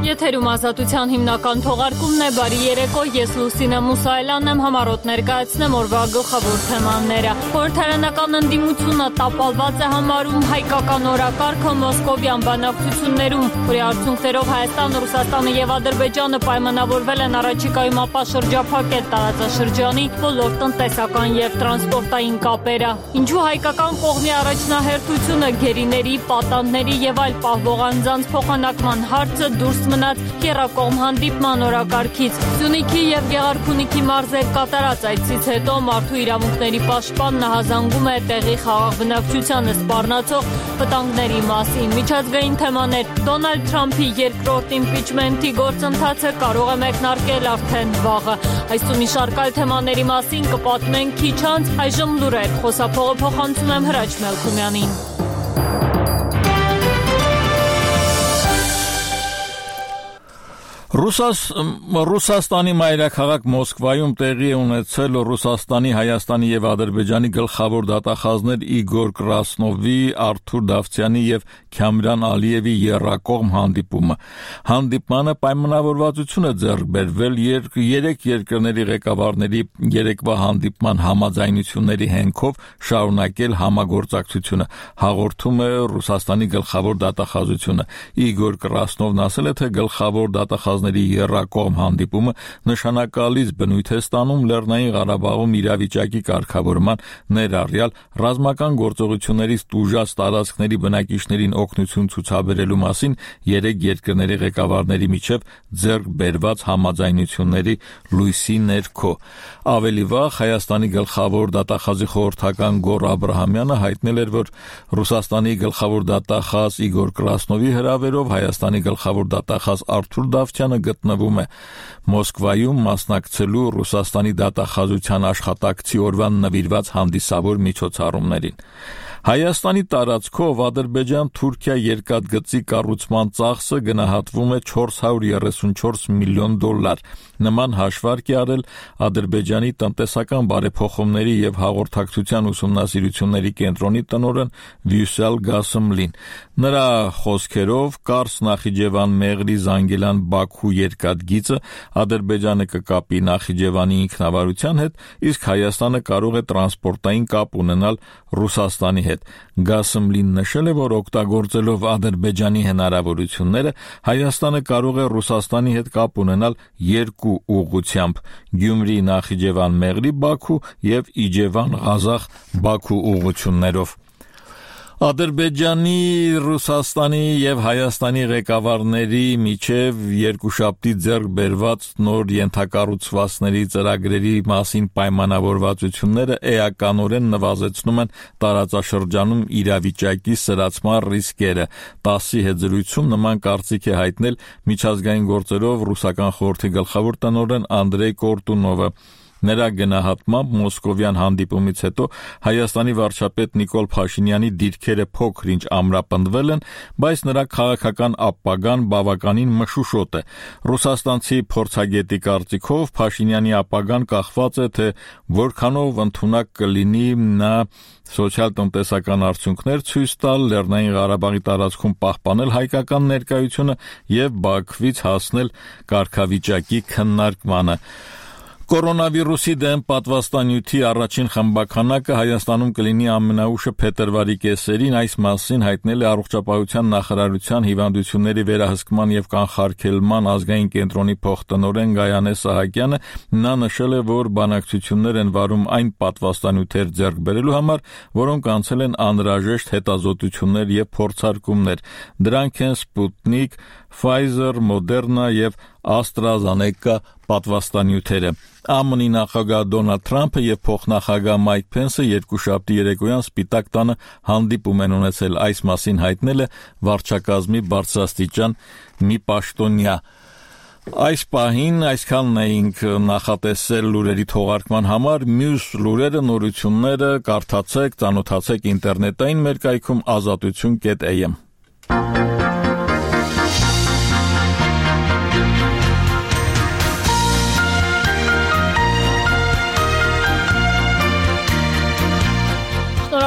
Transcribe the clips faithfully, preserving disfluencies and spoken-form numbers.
Եթերում ազատության հիմնական թողարկումն է, բարի երեկո, ես Լուսինե Մուսայելյանն եմ, համառոտ ներկայացնեմ օրվա գլխավոր թեմաները։ Խորհրդարանական ընդդիմությունը տապալված է համարում հայկական օրակարգը մոսկովյան բանակցություններում, որի արդյունքներով Հայաստանը, Ռուսաստանը եւ Ադրբեջանը պայմանավորվել են առաջիկայում ապաշրջափակել տարածաշրջանի բոլոր տնտեսական եւ տրանսպորտային կապերը։ Ինչու հայկական կողմի առաջնահերթությունը գերիների, պատանդների եւ այլ պահվող անձանց փոխանակման հարցը դուրս մնաց եռակողմ հանդիպման օրակարգից։ Սյունիքի եւ Գեղարքունիքի մարզեր կատարած այցից հետո մարդու իրավունքների պաշտպանն հազանգում է տեղի խաղաղ բնակչությանը սպառնացող վտանգների մասին։ Միջազգային թեմաներ։ Դոնալդ Թրամփի երկրորդ իմպիչմենթի գործընթացը կարող է մեկնարկել արդեն վաղը։ Այս ու մի շարք այլ թեմաների մասին կպատմենք քիչ անց, այժմ լուրեր։ Խոսափողը փոխանցում եմ Հրաչ Մելքումյանին։ Ռուսաս, Ռուսաստանի մայրաքաղաք Մոսկվայում տեղի է ունեցել Ռուսաստանի, Հայաստանի եւ Ադրբեջանի գլխավոր դատախազներ Իգոր Կրասնովի, Արթուր Դավթյանի եւ Քամրան Ալիևի եռակողմ հանդիպումը։ Հանդիպմանը պայմանավորվածություն է ձեռք բերվել երեք երկրների ղեկավարների երեկվա հանդիպման համաձայնությունների հենքով շարունակել համագործակցությունը, հաղորդում է Ռուսաստանի գլխավոր դատախազությունը։ Իգոր Կրասնովն ասել է, թե գլխավոր դատախազները եռակողմ հանդիպումը նշանակալից բնույթ է ստանում Լեռնային Ղարաբաղում իրավիճակի կարգավորման, ներառյալ ռազմական գործողություններից տուժած տարածքների բնակիչներին օգնություն ցուցաբերելու մասին երեք երկրների ղեկավարների միջև ձեռք բերված համաձայնությունների լույսի ներքո։ Ավելի վաղ Հայաստանի գլխավոր դատախազի խորհրդական Գոռ Աբրահամյանը հայտնել էր, որ Ռուսաստանի գլխավոր դատախազ Իգոր Կրասնովի հրավերով Հայաստանի գլխավոր դատախազ Արթուր Դավթյանը գտնվում է Մոսկվայում մասնակցելու Ռուսաստանի դատախազության աշխատակցի օրվան նվիրված հանդիսավոր միջոցառումներին։ Հայաստանի տարածքով Ադրբեջան-Թուրքիա երկաթգծի կառուցման ծախսը գնահատվում է չորս հարյուր երեսունչորս միլիոն դոլար։ Նման հաշվարկ է արել Ադրբեջանի տնտեսական բարեփոխումների եւ հաղորդակցության ուսումնասիրությունների կենտրոնի տնօրեն Վյուսել Գասմլին։ Նրա խոսքերով Կարս Նախիջևան Մեղրի Զանգելան Բաքու երկաթգիծը Ադրբեջանը կկապի Նախիջևանի ինքնավարության հետ, իսկ Հայաստանը կարող է տրանսպորտային կապ ունենալ Ռուսաստանի հետ։ Գասմլին նշել է, որ օգտագործելով Ադրբեջանի հնարավորությունները Հայաստանը կարող է Ռուսաստանի հետ կապ ունենալ երկու ուղղությամբ՝ Գյումրի Նախիջևան Մեղրի Բաքու եւ Իջևան Ղազախ Բաքու ուղղություններով։ Ադրբեջանի, Ռուսաստանի եւ Հայաստանի ղեկավարների միջև երկուշաբթի ձեռք բերված նոր ենթակառուցվածքների ծրագրերի մասին պայմանավորվածությունները էականորեն նվազեցնում են տարածաշրջանում իրավիճակի սրացման ռիսկերը։ տասի հետ զրույցում նման կարծիք է հայտնել միջազգային գործերով ռուսական խորհրդի գլխավոր տնօրեն Անդրեյ Կորտունովը։ Նրա գնահատմամբ մոսկովյան հանդիպումից հետո Հայաստանի վարչապետ Նիկոլ Փաշինյանի դիրքերը փոքր-ինչ ամրապնդվել են, բայց նրա քաղաքական ապագան բավականին մշուշոտ է։ Ռուսաստանցի փորձագետի կարծիքով Փաշինյանի ապագան կախված է, թե որքանով ընդունակ կլինի նա սոցիալ-տնտեսական արդյունքներ ցույց տալ, Լեռնային Ղարաբաղի տարածքում պահպանել հայկական ներկայությունը եւ Բաքվից հասնել կարգավիճակի քննարկմանը։ Կորոնավիրուսի դեմ պատվաստանյութի առաջին խմբաքանակը Հայաստանում կլինի ամենաուշը փետրվարի կեսերին, այս մասին հայտնել է Առողջապահության նախարարության հիվանդությունների վերահսկման եւ կանխարգելման ազգային կենտրոնի փոխտնօրեն Գայանե Սահակյանը։ Նա նշել է, որ բանակցություններ են վարում այն պատվաստանյութեր ձեռք բերելու համար, որոնք անցել են անհրաժեշտ հետազոտություններ եւ փորձարկումներ։ Դրանք են Sputnik, Pfizer, Moderna եւ AstraZeneca պատվաստանյութերը։ ԱՄՆ-ի նախագահ Դոնալդ Թրամփը եւ փոխնախագահ Մայք Փենսը երկուշաբթի երեկոյան Սպիտակ տանը հանդիպում են ունեցել, այս մասին հայտնել է վարչակազմի բարձրաստիճան մի պաշտոնյա։ Այս պահին այսքանն էինք նախատեսել լուրերի թողարկման համար, մյուս լուրերը, նորությունները կարդացեք, ծանոթացեք ինտերնետային մեր կայքում ազատություն կետ էյ էմ։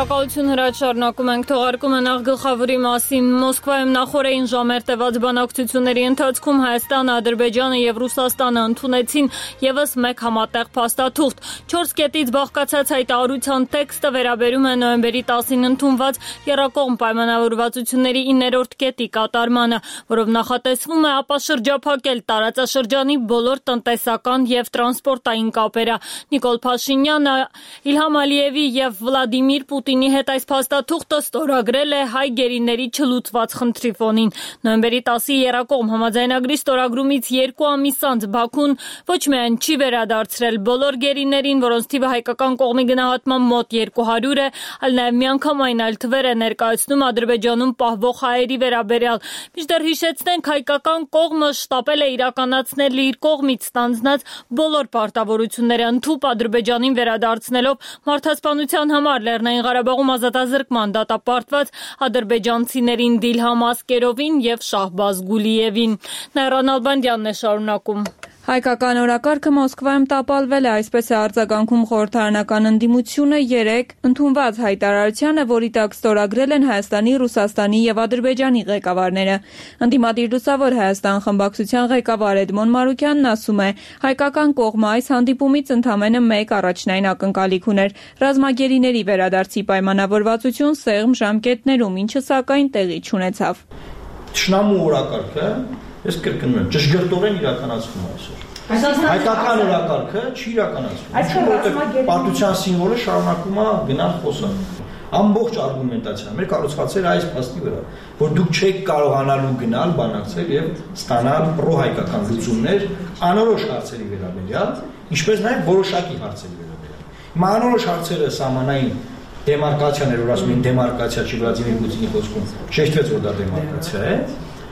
Շնորհակալություն հրաչ շարունակում ենք թողարկումը նախ գլխավորի մասին։ Մոսկվայում նախորդին ժամեր տևած բանակցությունների ընթացքում Հայաստանը, Ադրբեջանը եւ Ռուսաստանը ընդունեցին եւս մեկ համատեղ փաստաթուղթ։ Չորս կետից բաղկացած հայտարարության տեքստը վերաբերում է նոյեմբերի տասին ընդունված եռակողմ պայմանավորվածությունների իններորդ կետի կատարմանը, որով նախատեսվում է ապա շրջափակել տարածաշրջանի բոլոր տնտեսական եւ տրանսպորտային կապերը։ Նիկոլ Փաշինյանը Իլհամ Ալիևի եւ Վլադիմիր Պուտինի հետ այս փաստաթուղթը ստորագրել է հայ գերիների չլուծված խնդրի ֆոնին։ Նոյեմբերի տասի եռակողմ համաձայնագրի ստորագրումից երկու ամիս անց Բաքուն ոչ միայն չի վերադարձրել բոլոր գերիներին, որոնց թիվը հայկական կողմի գնահատման մոտ երկու հարյուր է, այլ նաեւ միանգամայն այլ թվեր է ներկայացնում Ադրբեջանում պահվող հայերի վերաբերյալ։ Մինչդեռ հիշեցնենք, հայկական կողմը շտապել է իրականացնել իր կողմից ստանձնած բոլոր պարտավորությունները ընդհուպ Ադրբեջանին վերադարձնելով մարդասպանության համար Լեռնային Ղարաբաղում ազատազրկման դատապարտված ադրբեջանցիներին Դիլհամ Ասկերովին եւ Շահբազ Գուլիևին։ Նայրան Ալբանդյանն է շարունակում։ Հայկական օրակարգը Մոսկվայում տապալվել է, այսպես է արձագանքում խորհրդարանական ընդդիմությունը երեկ ընդունված հայտարարությանը, որի տակ ստորագրել են Հայաստանի, Ռուսաստանի եւ Ադրբեջանի ղեկավարները։ Ընդդիմադիր լուսավոր Հայաստան խմբակցության ղեկավար Էդմոն Մարուկյանն ասում է, հայկական կողմը այս հանդիպումից ընդամենը մեկ առաջնային ակնկալիք ուներ՝ ռազմագերիների վերադարձի պայմանավորվածություն սեղմ ժամկետներում, ինչը սակայն տեղի չունեցավ։ Թշնամու օրակարգը Ես կրկնում եմ, ճշգրտորեն իրականացվում է այսօր։ Հայկական օրակարգը չի իրականացվում, որովհետև պատմության սիմվոլը շարունակում է գնալ խոսալ։ Ամբողջ արգումենտացիան մեր կառուցվածել այս փաստի վրա, որ դուք չեք կարողանալու գնալ, բանակցել եւ ստանալ պրոհայկական լուծումներ անորոշ հարցերի վերաբերյալ, ինչպես նաեւ որոշակի հարցերի վերաբերյալ։ Հիմա անորոշ հարցերը սահմանային դեմարկացիաներ, որ ասում են դեմարկացիա չի Վլադիմիր Պուտինի խոսքում, շեշտվեց, որ դա դեմարկացիա է։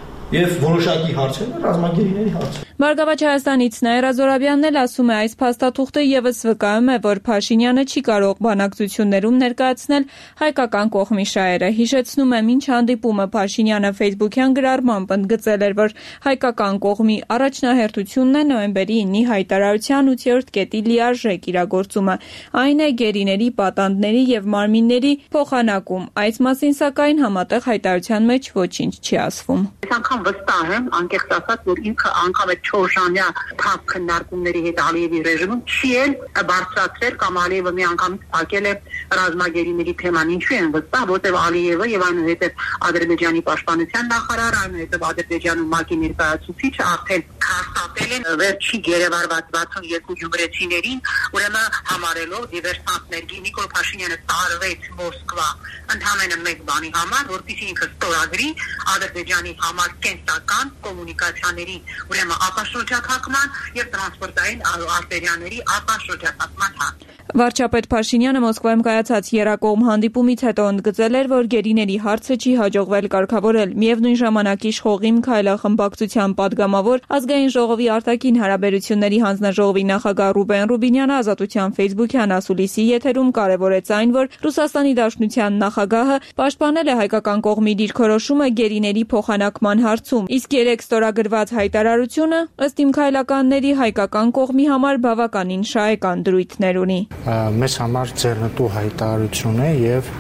Եվ որոշակի հարցերը ռազմագերիների հարցեր։ Բարգավաճ Հայաստանից Նաիրա Զորաբյանն էլ ասում է, այս փաստաթուղթը եւս վկայում է, որ Փաշինյանը չի կարող բանակցություններում ներկայացնել հայկական կողմի շահերը։ Հիշեցնում եմ, ինչ հանդիպումը Փաշինյանը Facebook-յան գրառմամբ ընդգծել էր, որ հայկական կողմի առաջնահերթությունն է նոյեմբերի ինի հայտարարության ութերորդ կետի լիարժեք իրագործումը։ Այն է գերիների, պատանդների եւ մարմինների փոխանակում։ Այս մասին սակայն համատեղ հայտարարության մեջ ոչինչ չի ասվում։ Վստահ եմ, անկեղծ ասած, որ ինքը անգամ այդ չորժամյա թափ քննարկումների հետ Ալիևի ռեժիմում չի էլ բարձրացրել կամ Ալիևը մի անգամից փակել է ռազմագերիների թեման։ Ինչու են վստահ, որտեղ Ալիևը եւ այնուհետեւ Ադրբեջանի պաշտպանության նախարարը, այնուհետեւ Ադրբեջանում ՄԱԿ-ի ներկայացուցիչը արդեն քարտատել են վերջի գերեվարված վաթսունյոթ գյումրեցիներին, ուրեմն համարելով դիվերսանտներ։ Նիկոլ Փաշինյանը տարվեց Մոսկվա ընդհանրապես մեկ բանի համար, որտիսի ինքը ստորագրի Ադրբեջանի համար կենսական կոմունիկացիաների, ուրեմն ապաշրջափակման եւ տրանսպորտային արտերիաների ապաշրջափակման հարց։ Վարչապետ Փաշինյանը Մոսկվայում կայացած եռակողմ հանդիպումից հետո ընդգծել էր, որ գերիների հարցը չի հաջողվել կարգավորել։ Միևնույն ժամանակ Իշխողիմ քայլախմբակցության падգամավոր ազգային ժողովի արտաքին հարաբերությունների հանձնաժողովի նախագահ Ռուբեն Ռուբինյանը Ազատության Facebook-յան ասուլիսի եթերում կարևորեց այն, որ Ռուսաստանի Դաշնության նախագահը պաշտպանել է հայկական կողմի դիրքորոշումը գերիների փոխանակման հարցում, իսկ երեք ստորագրված հայտարարությունը ըստ իմ քայլականների հայկական կողմի համար բավականին շահեկան դրույթներ ունի։ Մեզ համար ձեռնտու հայտարարություն է եւ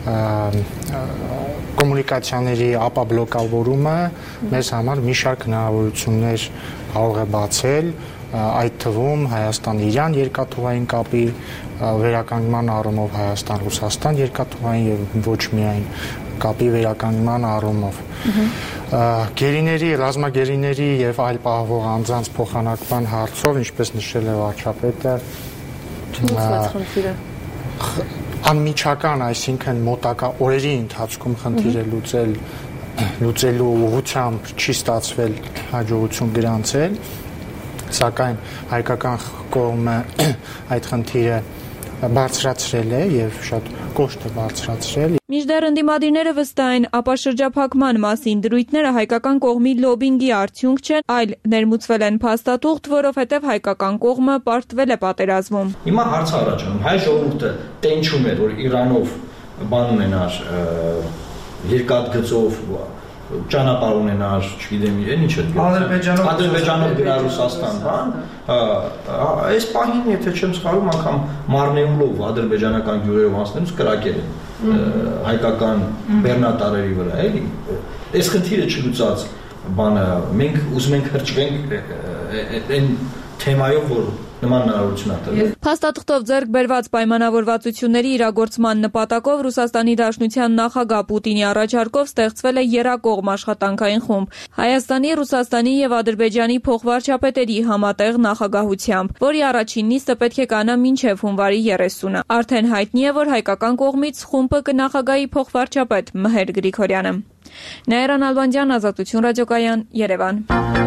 կոմունիկացիաների ապաբլոկավորումը մեզ համար մի շարք հնարավորություններ կարող է բացել, այդ թվում Հայաստան-Իրան երկաթուղային կապի վերականգնման առումով, Հայաստան-Ռուսաստան երկաթուղային եւ ոչ միայն կապի վերականգնման առումով։ Գերիների, ռազմագերիների եւ այլ պահվող անձանց փոխանակման հարցով, ինչպես նշել է վարչապետը, անմիջական, այսինքն մոտակա օրերի ընթացքում խնդիրը լուծել լուծելու ուղղությամբ չի ստացվել հաջողություն գրանցել, սակայն հայկական կողմը այդ խնդիրը բարձրացրել է եւ շատ կոշտ է բարձրացրել։ Մինչդեռ ընդդիմադիրները վստահ են, ապաշրջափակման մասին դրույթները հայկական կողմի լոբինգի արդյունք չեն, այլ ներմուծվել են փաստաթուղթ, որովհետև հայկական կողմը պարտվել է պատերազմում։ Հիմա հարց առաջանում, հայ ժողովուրդը տենչում է, որ Իրանով բան ունենար, երկաթգծով ճանապարհ ունենար, չգիտեմ իրեն ինչ է Ադրբեջանով Ադրբեջանով գնա Ռուսաստան, բան, այս պահին եթե չեմ սխալվում, անգամ Մարնեուլով ադրբեջանական գյուղերով անցնելուց կրակել են։ հայկական բեռնատարերի վրա, էլի։ Այս խնդիրը չլուծած բանը մենք ուզում ենք հրճվենք այն թեմայով, որ նման հնարավորություն է տրվել։ Փաստաթղթով ձեռք բերված պայմանավորվածությունների իրագործման նպատակով Ռուսաստանի Դաշնության նախագահ Պուտինի առաջարկով ստեղծվել է երակողմ աշխատանքային խումբ Հայաստանի, Ռուսաստանի եւ Ադրբեջանի փոխվարչապետերի համատեղ նախագահությամբ, որի առաջին նիստը պետք է կանա մինչեւ հունվարի երեսունը։ Արդեն հայտնի է, որ հայկական կողմից խումբը կնախագահի փոխվարչապետ Մհեր Գրիգորյանը։ Նաիրա Նալբանդյան, Ազատություն ռադիոկայան, Երևան։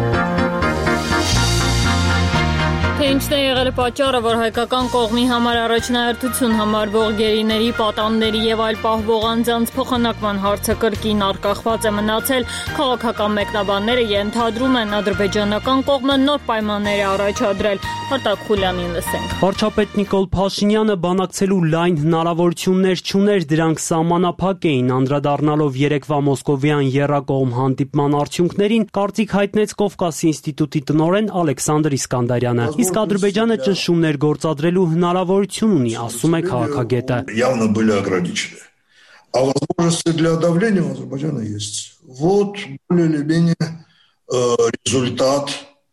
Թե ինչն է եղել պատճառը, որ հայկական կողմի համար առաջնահերթություն համարվող գերիների, պատանների եւ այլ պահվող անձանց փոխանակման հարցը կրկին առկախված է մնացել, քաղաքական մեկնաբանները ենթադրում են ադրբեջանական կողմը նոր պայմաններ է առաջադրել։ Արտակ Խուլյանին լսենք։ Վարչապետ Նիկոլ Փաշինյանը բանակցելու լայն հնարավորություններ չուներ, դրանք սահմանափակ էին, անդրադառնալով երեկվա մոսկովյան եռակողմ հանդիպման արդյունքներին, կարծիք հայտնեց Կովկասի ինստիտուտի տնօրեն Ալեքսանդր Իսկանդարյանը։ Իսկ Ադրբեջանը ճնշումներ գործադրելու հնարավորություն ունի, ասում է քաղաքագետը։ Явно были ограничены. А возможности для давления у Азербайджана есть. Вот более или менее результат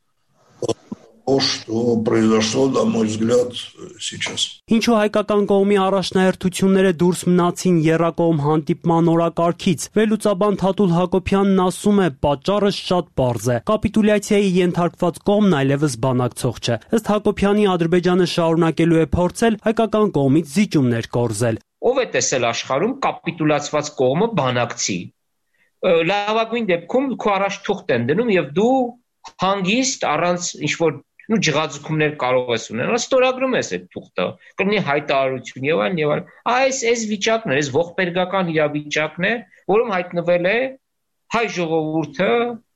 того, что произошло, на мой взгляд, сейчас. Ինչու հայկական կողմի առաջնահերթությունները դուրս մնացին եռակողմ հանդիպման օրակարգից։ Վերլուծաբան Թաթուլ Հակոբյանն ասում է, պատճառը շատ պարզ է։ Կապիտուլյացիայի ենթարկված կողմն այլևս բանակցող չէ։ Ըստ Հակոբյանի, Ադրբեջանը շարունակելու է փորձել հայկական կողմից զիջումներ կորզել։ Ով է տեսել աշխարհում կապիտուլացված կողմը բանակցի։ Լավագույն դեպքում քո առաջ թուղթ են դնում եւ դու հանգիստ առանց ինչ-որ ու ջղաձգումներ կարող ես ունենալ, ստորագրում ես այդ թուղթը, կլինի հայտարարություն եւ այլն եւ այլն։ Այս այս վիճակն է, այս ողբերգական իրավիճակն է, որում հայտնվել է հայ ժողովուրդը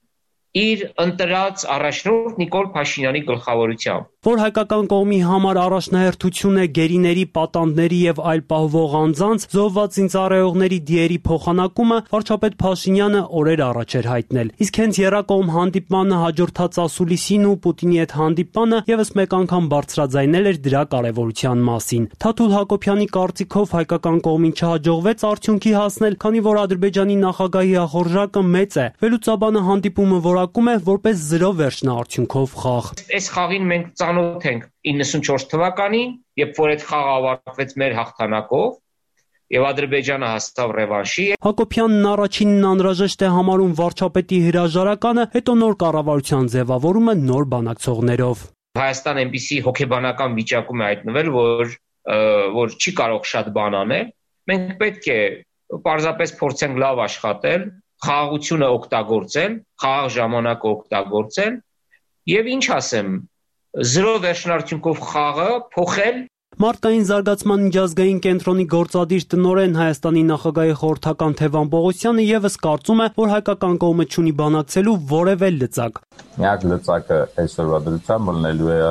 իր ընտրած առաջնորդ Նիկոլ Փաշինյանի գլխավորությամբ։ Որ հայկական կողմի համար առաջնահերթություն է գերիների, պատանդների եւ այլ պահվող անձանց զոհված զինծառայողների դիերի փոխանակումը, վարչապետ Փաշինյանը օրեր առաջ էր հայտնել։ Իսկ հենց եռակողմ հանդիպմանը հաջորդած ասուլիսին ու Պուտինի հետ հանդիպանը եւս մեկ անգամ բարձրաձայնել էր դրա կարեւորության մասին։ Թաթուլ Հակոբյանի կարծիքով հայկական կողմին չհաջողվեց արդյունքի հասնել, քանի որ Ադրբեջանի նախագահի ախորժակը մեծ է։ Վերլուծաբանը հանդիպումը որակում է որպես զրո վերջնաարդյունքով խաղ։ Այս խաղին մենք ծանոթ ենք իննսունչորս թվականին, երբ որ այդ խաղը ավարտվեց մեր հաղթանակով եւ Ադրբեջանը հասավ ռևանշի։ Հակոբյանն առաջինն անհրաժեշտ է համարում վարչապետի հրաժարականը, հետո նոր կառավարության ձևավորումը նոր բանակցողներով։ Հայաստան այնպիսի հոգեբանական վիճակում է հայտնվել, որ որ չի կարող շատ բան անել։ Մենք պետք է պարզապես փորձենք լավ աշխատել, խաղաղությունը օգտագործել, խաղաղ ժամանակը օգտագործել եւ ինչ ասեմ, զրո վերջնարդյունքով խաղը փոխել։ Մարդկային զարգացման միջազգային կենտրոնի գործադիր տնօրեն Հայաստանի նախագահի խորհրդական Թևան Պողոսյանը եւս կարծում է, որ հայկական կողմը չունի բանակցելու որևէ լծակ։ Միակ լծակը այսօրվա դրությամբ լինելու է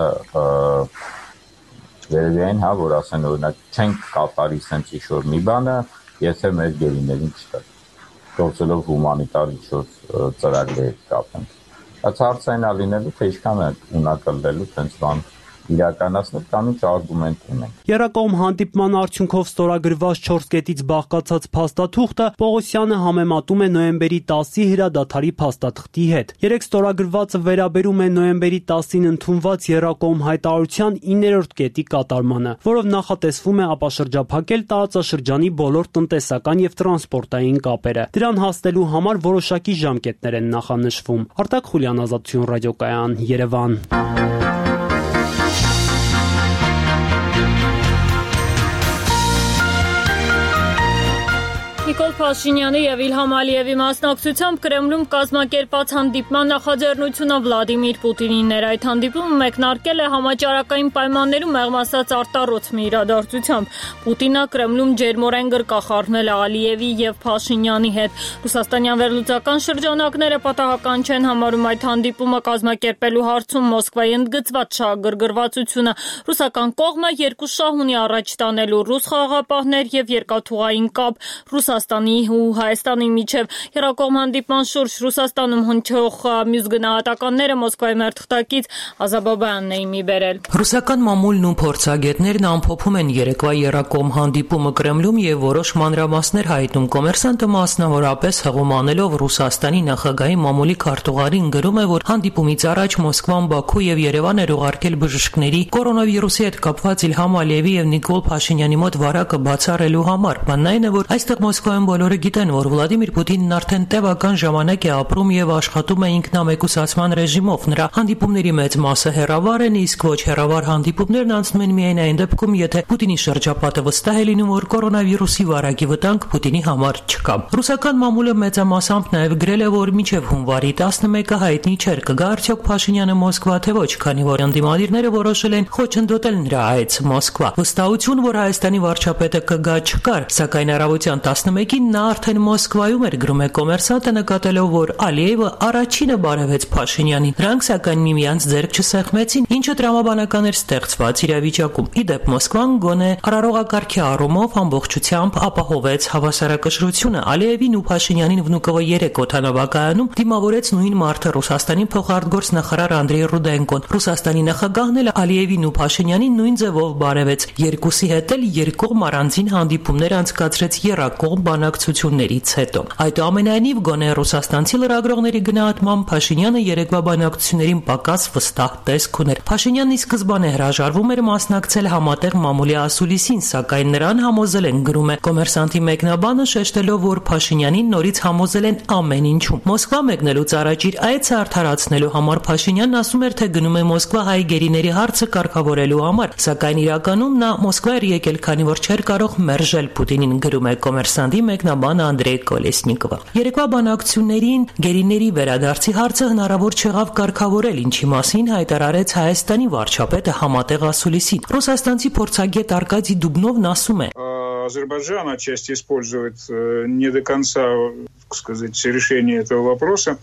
վերևային, հա, որ ասեն օրինակ չենք կատարի sense ինչ-որ մի բանը, եթե մեր գերիներին չտա։ Գործելով հումանիտար ինչ-որ ծրագրեր կապենք։ Բայց հարցը այն է լինելու, թե ինչքան է ունակալելու տենց բան իրականացնել կամ ինչ արգումենտ ունենք։ Եռակողմ հանդիպման արդյունքով ստորագրված չորս կետից բաղկացած փաստաթուղթը Պողոսյանը համեմատում է նոյեմբերի տասի հրադադարի փաստաթղթի հետ։ Երեք ստորագրվածը վերաբերում է նոյեմբերի տասին ընդունված եռակողմ հայտարարության իններորդ կետի կատարմանը, որով նախատեսվում է ապաշրջափակել տարածաշրջանի բոլոր տնտեսական եւ տրանսպորտային կապերը։ Դրան հասնելու համար որոշակի ժամկետներ են նախանշվում։ Արտակ Խուլյան, Ազատություն ռադիոկայան, Երևան։ Նիկոլ Փաշինյանի եւ Իլհամ Ալիևի մասնակցությամբ Կրեմլում կազմակերպած հանդիպման նախաձեռնությունը Վլադիմիր Պուտինին էր։ Այդ հանդիպումը մեկնարկել է համաճարակային պայմաններում մեղմ ասած արտառոց մի իրադարձությամբ։ Պուտինը Կրեմլում ջերմորեն գրկախառնել է Ալիևի եւ Փաշինյանի հետ։ Ռուսաստանյան վերլուծական շրջանակները պատահական չեն համարում այդ հանդիպումը կազմակերպելու հարցում Մոսկվայի ընդգծված շահագրգռվածությունը։ Ռուսական կողմը երկու շահ ունի առաջ տանելու՝ ռուս խաղաղապահներ եւ երկաթուղային կապ։ Ռուսաստանի Ռուսաստանի ու Հայաստանի միջև երակողմ հանդիպման շուրջ Ռուսաստանում հնչող մյուս գնահատականները Մոսկվայի մերթուղտակից Ազաբաբյանն էին մի բերել։ Ռուսական մամուլն ու փորձագետներն ամփոփում են երեկվա երակողմ հանդիպումը Կրեմլում եւ որոշ մանրամասներ հայտնում։ Կոմերսանտը մասնավորապես հղում անելով Ռուսաստանի նախագահի մամուլի քարտուղարին գրում է, որ հանդիպումից առաջ Մոսկվան, Բաքու եւ Երևան էր ուղարկել բժիշկների կորոնավիրուսի հետ կապված Իլհամ Ալիևի եւ Նիկոլ Փաշինյանի մոտ վարակը բացառելու համար։ Բանն այն է, որ այստեղ Մոսկվայում բոլորը գիտեն, որ Վլադիմիր Պուտինն արդեն տևական ժամանակ է ապրում եւ աշխատում է ինքնամեկուսացման ռեժիմով։ Նրա հանդիպումների մեծ մասը հեռավար են, իսկ ոչ հեռավար հանդիպումներն անցնում են միայն այն դեպքում, եթե Պուտինի շրջապատը վստահ է լինում, որ կորոնավիրուսի վարակի վտանգ Պուտինի համար չկա։ Ռուսական մամուլը մեծամասամբ նաեւ գրել է, որ մինչեւ հունվարի տասնմեկը հայտնի չէր կգա արդյոք Փաշինյանը Մոսկվա թե ոչ, քանի որ ընդդիմադիրները որոշել են խոչընդոտել նրա այց Մոսկվա։ Վստահություն, որ Հայաստանի վարչապետը կգա չկար, սակայն առավոտյան տասնմեկին նա արդեն Մոսկվայում էր, գրում է Կոմերսանտը, նկատելով, որ Ալիևը առաջինը բարևեց Փաշինյանին։ Նրանք սակայն միմյանց ձեռք չսեղմեցին, ինչը տրամաբանական էր ստեղծված իրավիճակում։ Ի դեպ Մոսկվան գոնե արարողակարգի առումով ամբողջությամբ ապահովեց հավասարակշռությունը։ Ալիևին ու Փաշինյանին Վնուկովը երեք օդանավակայանում դիմավորեց նույն մարդը Ռուսաստանի փոխարտգործնախարար Անդրեյ Ռուդենկոն։ Ռուսաստանի նախագահն էլ Ալիևին ու Փաշինյանին նույն ձևով բարևեց։ Երկուսի հետ էլ երկկողմ առանձին հանդիպումներ անցկացրեց եռակողմ բանակցություններից հետո։ Այդուամենայնիվ գոնե ռուսաստանցի լրագրողների գնահատմամբ Փաշինյանը երեկվա բանակցություններին պակաս վստահ տեսք ուներ։ Փաշինյանն ի սկզբանե հրաժարվում էր մասնակցել համատեղ մամուլի ասուլիսին, սակայն նրան համոզել են, գրում է Կոմերսանտի մեկնաբանը, շեշտելով, որ Փաշինյանին նորից համոզել են ամեն ինչում։ Մոսկվա մեկնելուց առաջ իր այցը արդարացնելու համար Փաշինյանն ասում էր, թե գնում է Մոսկվա հայ գերիների հարցը կարգավորելու համար, սակայն իրականում նա Մոսկվա էր եկել, քանի որ չէր կարող մերժել Պուտինին, գրում է Կոմերսանտի մեկնաբան Անդրեյ Կոլեսնիկովը։ Երեկվա բանակցություններին գերիների վերադարձի հարցը հնարավոր չեղավ կարգավորել, ինչի մասին հայտարարեց Հայաստանի վարչապետը համատեղ ասուլիսին։ Ռուսաստանցի փորձագետ Արկադի Դուբնովն ասում է. Азербайджан отчасти использует не до конца, так сказать, решение этого вопроса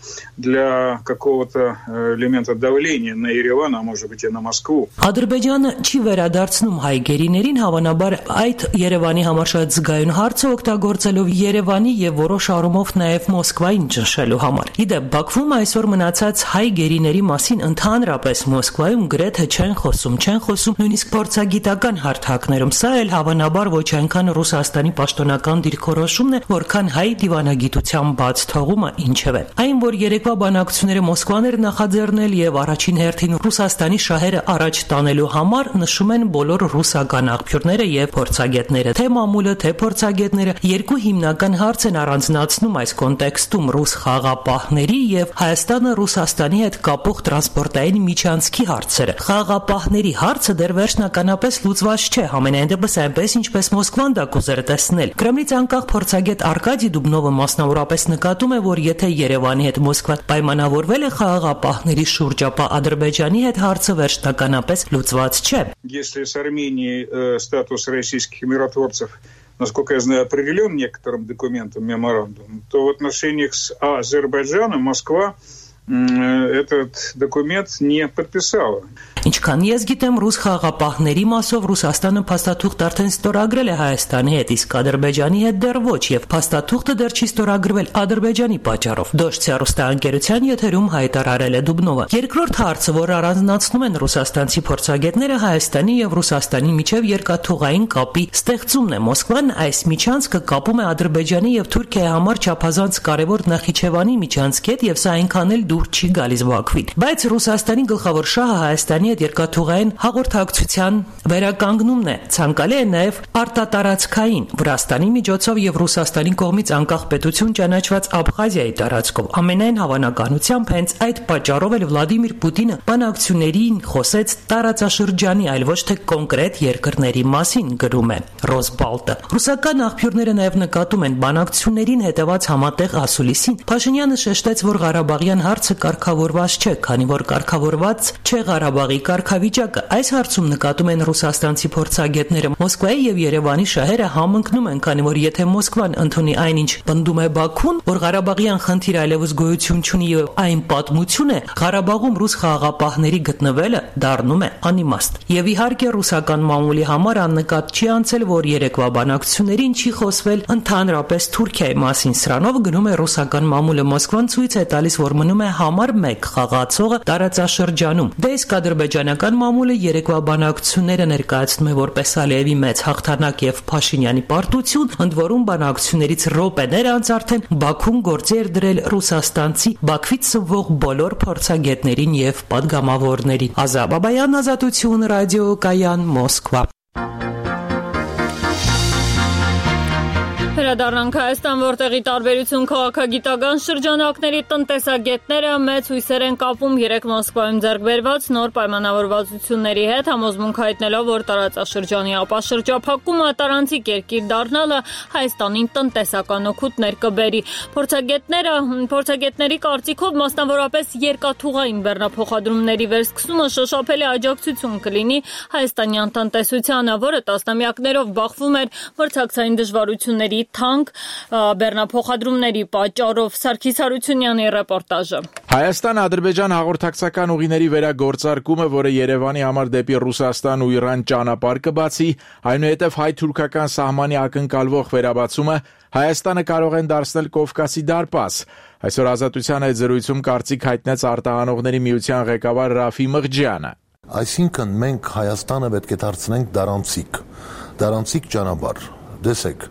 для какого-то элемента давления на Ереван, а может быть и на Москву. Ադրբեջանը չի վերադարձնում հայ գերիներին, հավանաբար այդ Երևանի համար շատ զգայուն հարց է օգտագործելով Երևանի եւ որոշ առումով նաեւ Մոսկվային ճնշելու համար։ Իդեպ Բաքվում այսօր մնացած հայ գերիների մասին ընդհանրապես Մոսկվայում գրեթե չեն խոսում, չեն խոսում նույնիսկ փորձագիտական հարթակներում։ Սա էլ հավանաբար ոչ այնքան Ռուսաստանի պաշտոնական դիրքորոշումն է, որքան հայ դիվանագիտության բաց թողումը ինչևէ։ Այն, որ երեկվա բանակցությունները Մոսկվան էր նախաձեռնել եւ առաջին հերթին Ռուսաստանի շահերը առաջ տանելու համար, նշում են բոլոր ռուսական աղբյուրները եւ փորձագետները։ Թե մամուլը, թե փորձագետները երկու հիմնական հարց են առանձնացնում այս կոնտեքստում՝ ռուս խաղաղապահների եւ Հայաստանը Ռուսաստանի հետ կապող տրանսպորտային միջանցքի հարցերը։ Խաղաղապահների հարցը դեռ վերջնականապես լուծված չէ, համենայն դեպս այնպես ինչպես Մոսկվան դա կուզեր տեսնել։ Կրեմլից անկախ փորձագետ Արկադի Դուբնովը մասնավորապես նկատում է, որ եթե Երևանի հետ Մոսկվան պայմանավորվել է խաղաղապահների շուրջ, ապա Ադրբեջանի հետ հարցը վերջնականապես լուծված չէ։ Если с Арменией статус российских миротворцев, насколько я знаю, определен некоторым документом, меморандумом, то в отношениях с Азербайджаном Москва этот документ не подписала. Ինչքան ես գիտեմ, ռուս խաղաղապահների մասով Ռուսաստանը փաստաթուղթ արդեն ստորագրել է Հայաստանի հետ, իսկ Ադրբեջանի հետ դեռ ոչ, եւ փաստաթուղթը դեռ չի ստորագրվել Ադրբեջանի պատճառով։ Դոշցիա ռուստաընկերության եթերում հայտարարել է Դուբնովը։ Երկրորդ հարցը, որ առանձնացնում են ռուսաստանցի փորձագետները, Հայաստանի եւ Ռուսաստանի միջև երկաթուղային կապի ստեղծումն է։ Մոսկվան այս միջանցքը կապում է Ադրբեջանի եւ Թուրքիայի համար չափազանց կարեւոր Նախիջևանի միջանցքի հետ, եւ սա այնքան էլ դուր չի գալիս Բաքվին։ Բայց Ռուսաստանի գլխավոր շահը Հայաստանի հետ երկաթուղային հաղորդակցության վերականգնումն է։ Ցանկալի է նաև արտատարածքային Վրաստանի միջոցով եւ Ռուսաստանի կողմից անկախ պետություն ճանաչված Աբխազիայի տարածքով։ Ամենայն հավանականությամբ հենց այդ պատճառով էլ Վլադիմիր Պուտինը բանակցություններին խոսեց տարածաշրջանի, այլ ոչ թե կոնկրետ երկրների մասին, գրում է Ռոսբալտը։ Ռուսական աղբյուրները նաև նկատում են բանակցություններին հետևած համատեղ ասուլիսին Փաշինյանը շեշտեց, որ Ղարաբաղյան հարցը հարցը կարգավորված չէ, քանի որ կարգավորված չէ Ղարաբաղի կարգավիճակը։ Այս հարցում նկատում են ռուսաստանցի փորձագետները։ Մոսկվայի եւ Երևանի շահերը համընկնում են, քանի որ եթե Մոսկվան ընդունի այնինչ պնդում է Բաքուն, որ Ղարաբաղյան խնդիրը այլևս գոյություն չունի եւ այն պատմություն է, Ղարաբաղում ռուս խաղաղապահների գտնվելը դառնում է անիմաստ։ Եվ իհարկե ռուսական մամուլի համար աննկատ չի անցել, որ երեկվա բանակցություններին չի խոսվել ընդհանրապես Թուրքիայի մասին։ Սրանով գնում է ռուսական մամուլը Մոսկվան ցույց է տալիս, որ մնում է համար մեկ խաղացողը տարածաշրջանում։ Դե իսկ ադրբեջանական մամուլը երեկվա բանակցությունները ներկայացնում է որպես Ալիևի մեծ հաղթանակ եւ Փաշինյանի պարտություն, ընդ որում բանակցություններից րոպեներ անց արդեն Բաքուն գործի էր դրել ռուսաստանցի Բաքվից սվող բոլոր փորձագետներին եւ պատգամավորներին։ Ազատ Բաբայան, Ազատություն, ռադիո Կայան, Մոսկվա։ Վերադառնանք Հայաստան, որտեղի տարբերություն քաղաքագիտական շրջանակների տնտեսագետները մեծ հույսեր են կապում երեք Մոսկվայում ձեռք բերված նոր պայմանավորվածությունների հետ, համոզմունք հայտնելով, որ տարածաշրջանի ապաշրջափակումը տարանցիկ երկիր դառնալը Հայաստանին տնտեսական օգուտներ կբերի։ Փորձագետները փորձագետների կարծիքով մասնավորապես երկաթուղային բեռնափոխադրումների վերսկսումը շոշափելի աջակցություն կլինի հայաստանյան տնտեսությանը, որը տասնամյակներով բախվում էր մրցակցային դժվարությունների թանկ բեռնափոխադրումների պատճառով։ Սարգիս Հարությունյանի ռեպորտաժը։ Հայաստան-Ադրբեջան հաղորդակցական ուղիների վերագործարկումը, որը Երևանի համար դեպի Ռուսաստան ու Իրան ճանապարհ կբացի, այնուհետև հայ-թուրքական սահմանի ակնկալվող վերաբացումը Հայաստանը կարող են դարձնել Կովկասի դարպաս։ Այսօր Ազատության հետ զրույցում կարծիք հայտնեց արտահանողների միության ղեկավար Ռաֆի Մղջյանը։ Այսինքն մենք Հայաստանը պետք է դարձնենք դարանցիկ, դարանցիկ ճանապարհ։ Դեսեք,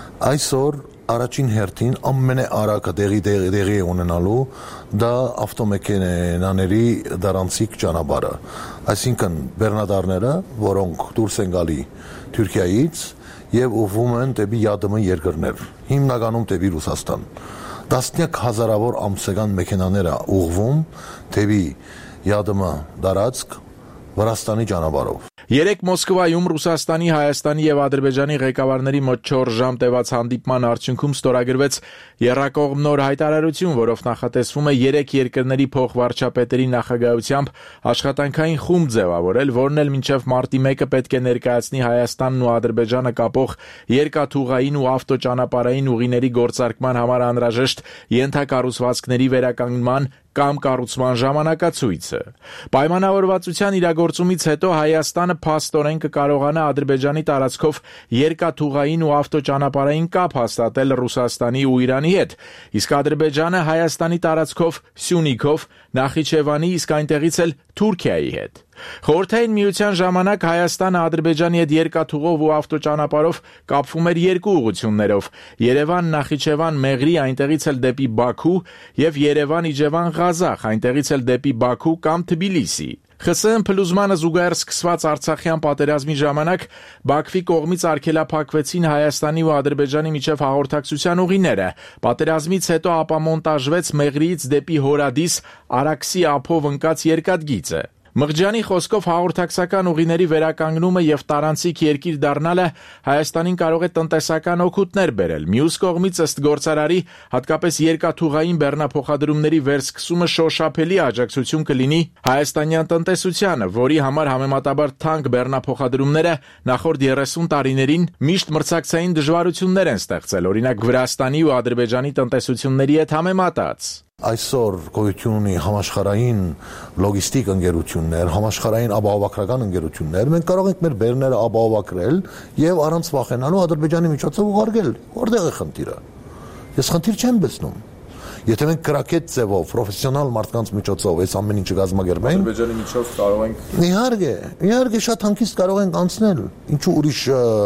այսօր առաջին հերթին ամենաարագը դեղի դեղի է ունենալու դա ավտոմեքենաների դարանցիկ ճանապարհը։ Այսինքն բեռնադարները, որոնք դուրս են գալի Թուրքիայից եւ ուղղվում են դեպի ԵԱԴՄ երկրներ, հիմնականում դեպի Ռուսաստան։ Տասնյակ հազարավոր ամսական մեքենաներ ուղղվում դեպի ԵԱԴՄ դարածք Վրաստանի ճանապարհով։ Երեք Մոսկվայում Ռուսաստանի, Հայաստանի եւ Ադրբեջանի ղեկավարների մոտ չորս ժամ տևած հանդիպման արդյունքում ստորագրվեց եռակողմ նոր հայտարարություն, որով նախատեսվում է երեք երկրների փոխվարչապետերի նախագահությամբ աշխատանքային խումբ ձևավորել, որն էլ մինչև մարտի մեկը պետք է ներկայացնի Հայաստանն ու Ադրբեջանը կապող երկաթուղային ու ավտոճանապարհային ուղիների գործարկման համար անհրաժեշտ ենթակառուցվածքների վերականգնման կամ կառուցման ժամանակացույցը։ Պայմանավորվածության իրագործումից հետո Հայաստանը փաստորեն կկարողանա Ադրբեջանի տարածքով երկաթուղային ու ավտոճանապարհային կապ հաստատել Ռուսաստանի ու Իրանի հետ, իսկ Ադրբեջանը Հայաստանի տարածքով Սյունիքով, Նախիջևանի, իսկ այնտեղից էլ Թուրքիայի հետ։ Խորհրդային միության ժամանակ Հայաստանը Ադրբեջանի հետ երկաթուղով ու ավտոճանապարհով կապվում էր երկու ուղղություններով՝ Երևան, Նախիջևան, Մեղրի, այնտեղից էլ դեպի Բաքու եւ Երևան, Իջևան, Ղազախ, այնտեղից էլ դեպի Բաքու կամ Թբիլիսի։ ԽՍՀՄ փլուզմանը զուգահեռ սկսված Արցախյան պատերազմի ժամանակ Բաքվի կողմից արգելափակվեցին Հայաստանի ու Ադրբեջանի միջև հաղորդակցության ուղիները։ Պատերազմից հետո ապամոնտաժվեց Մեղրիից դեպի Հորադիս Արաքսի ափով ընկած երկաթգիծը։ Մղջյանի խոսքով հաղորդակցական ուղիների վերականգնումը եւ տարանցիկ երկիր դառնալը Հայաստանին կարող է տնտեսական օգուտներ բերել։ Մյուս կողմից ըստ գործարարի, հատկապես երկաթուղային բեռնափոխադրումների վերսկսումը շոշափելի աջակցություն կլինի հայաստանյան տնտեսությանը, որի համար համեմատաբար թանկ բեռնափոխադրումները նախորդ երեսուն տարիներին միշտ մրցակցային դժվարություններ են ստեղծել, օրինակ Վրաստանի ու Ադրբեջանի տնտեսությունների հետ համեմատած։ Այսօր գոյություն ունի համաշխարհային լոգիստիկ ընկերություններ, համաշխարհային ապահովագրական ընկերություններ, մենք կարող ենք մեր բեռները ապահովագրել եւ առանց վախենալու Ադրբեջանի միջոցով ուղարկել։ Որտեղ է խնդիրը։ Ես խնդիր չեմ տեսնում։ Եթե մենք կրակետ ձևով, պրոֆեսիոնալ մարդկանց միջոցով այս ամեն ինչը կազմակերպենք, Ադրբեջանի միջով կարող ենք Իհարկե, իհարկե շատ հանգիստ կարող ենք անցնել։ Ինչու ուրիշ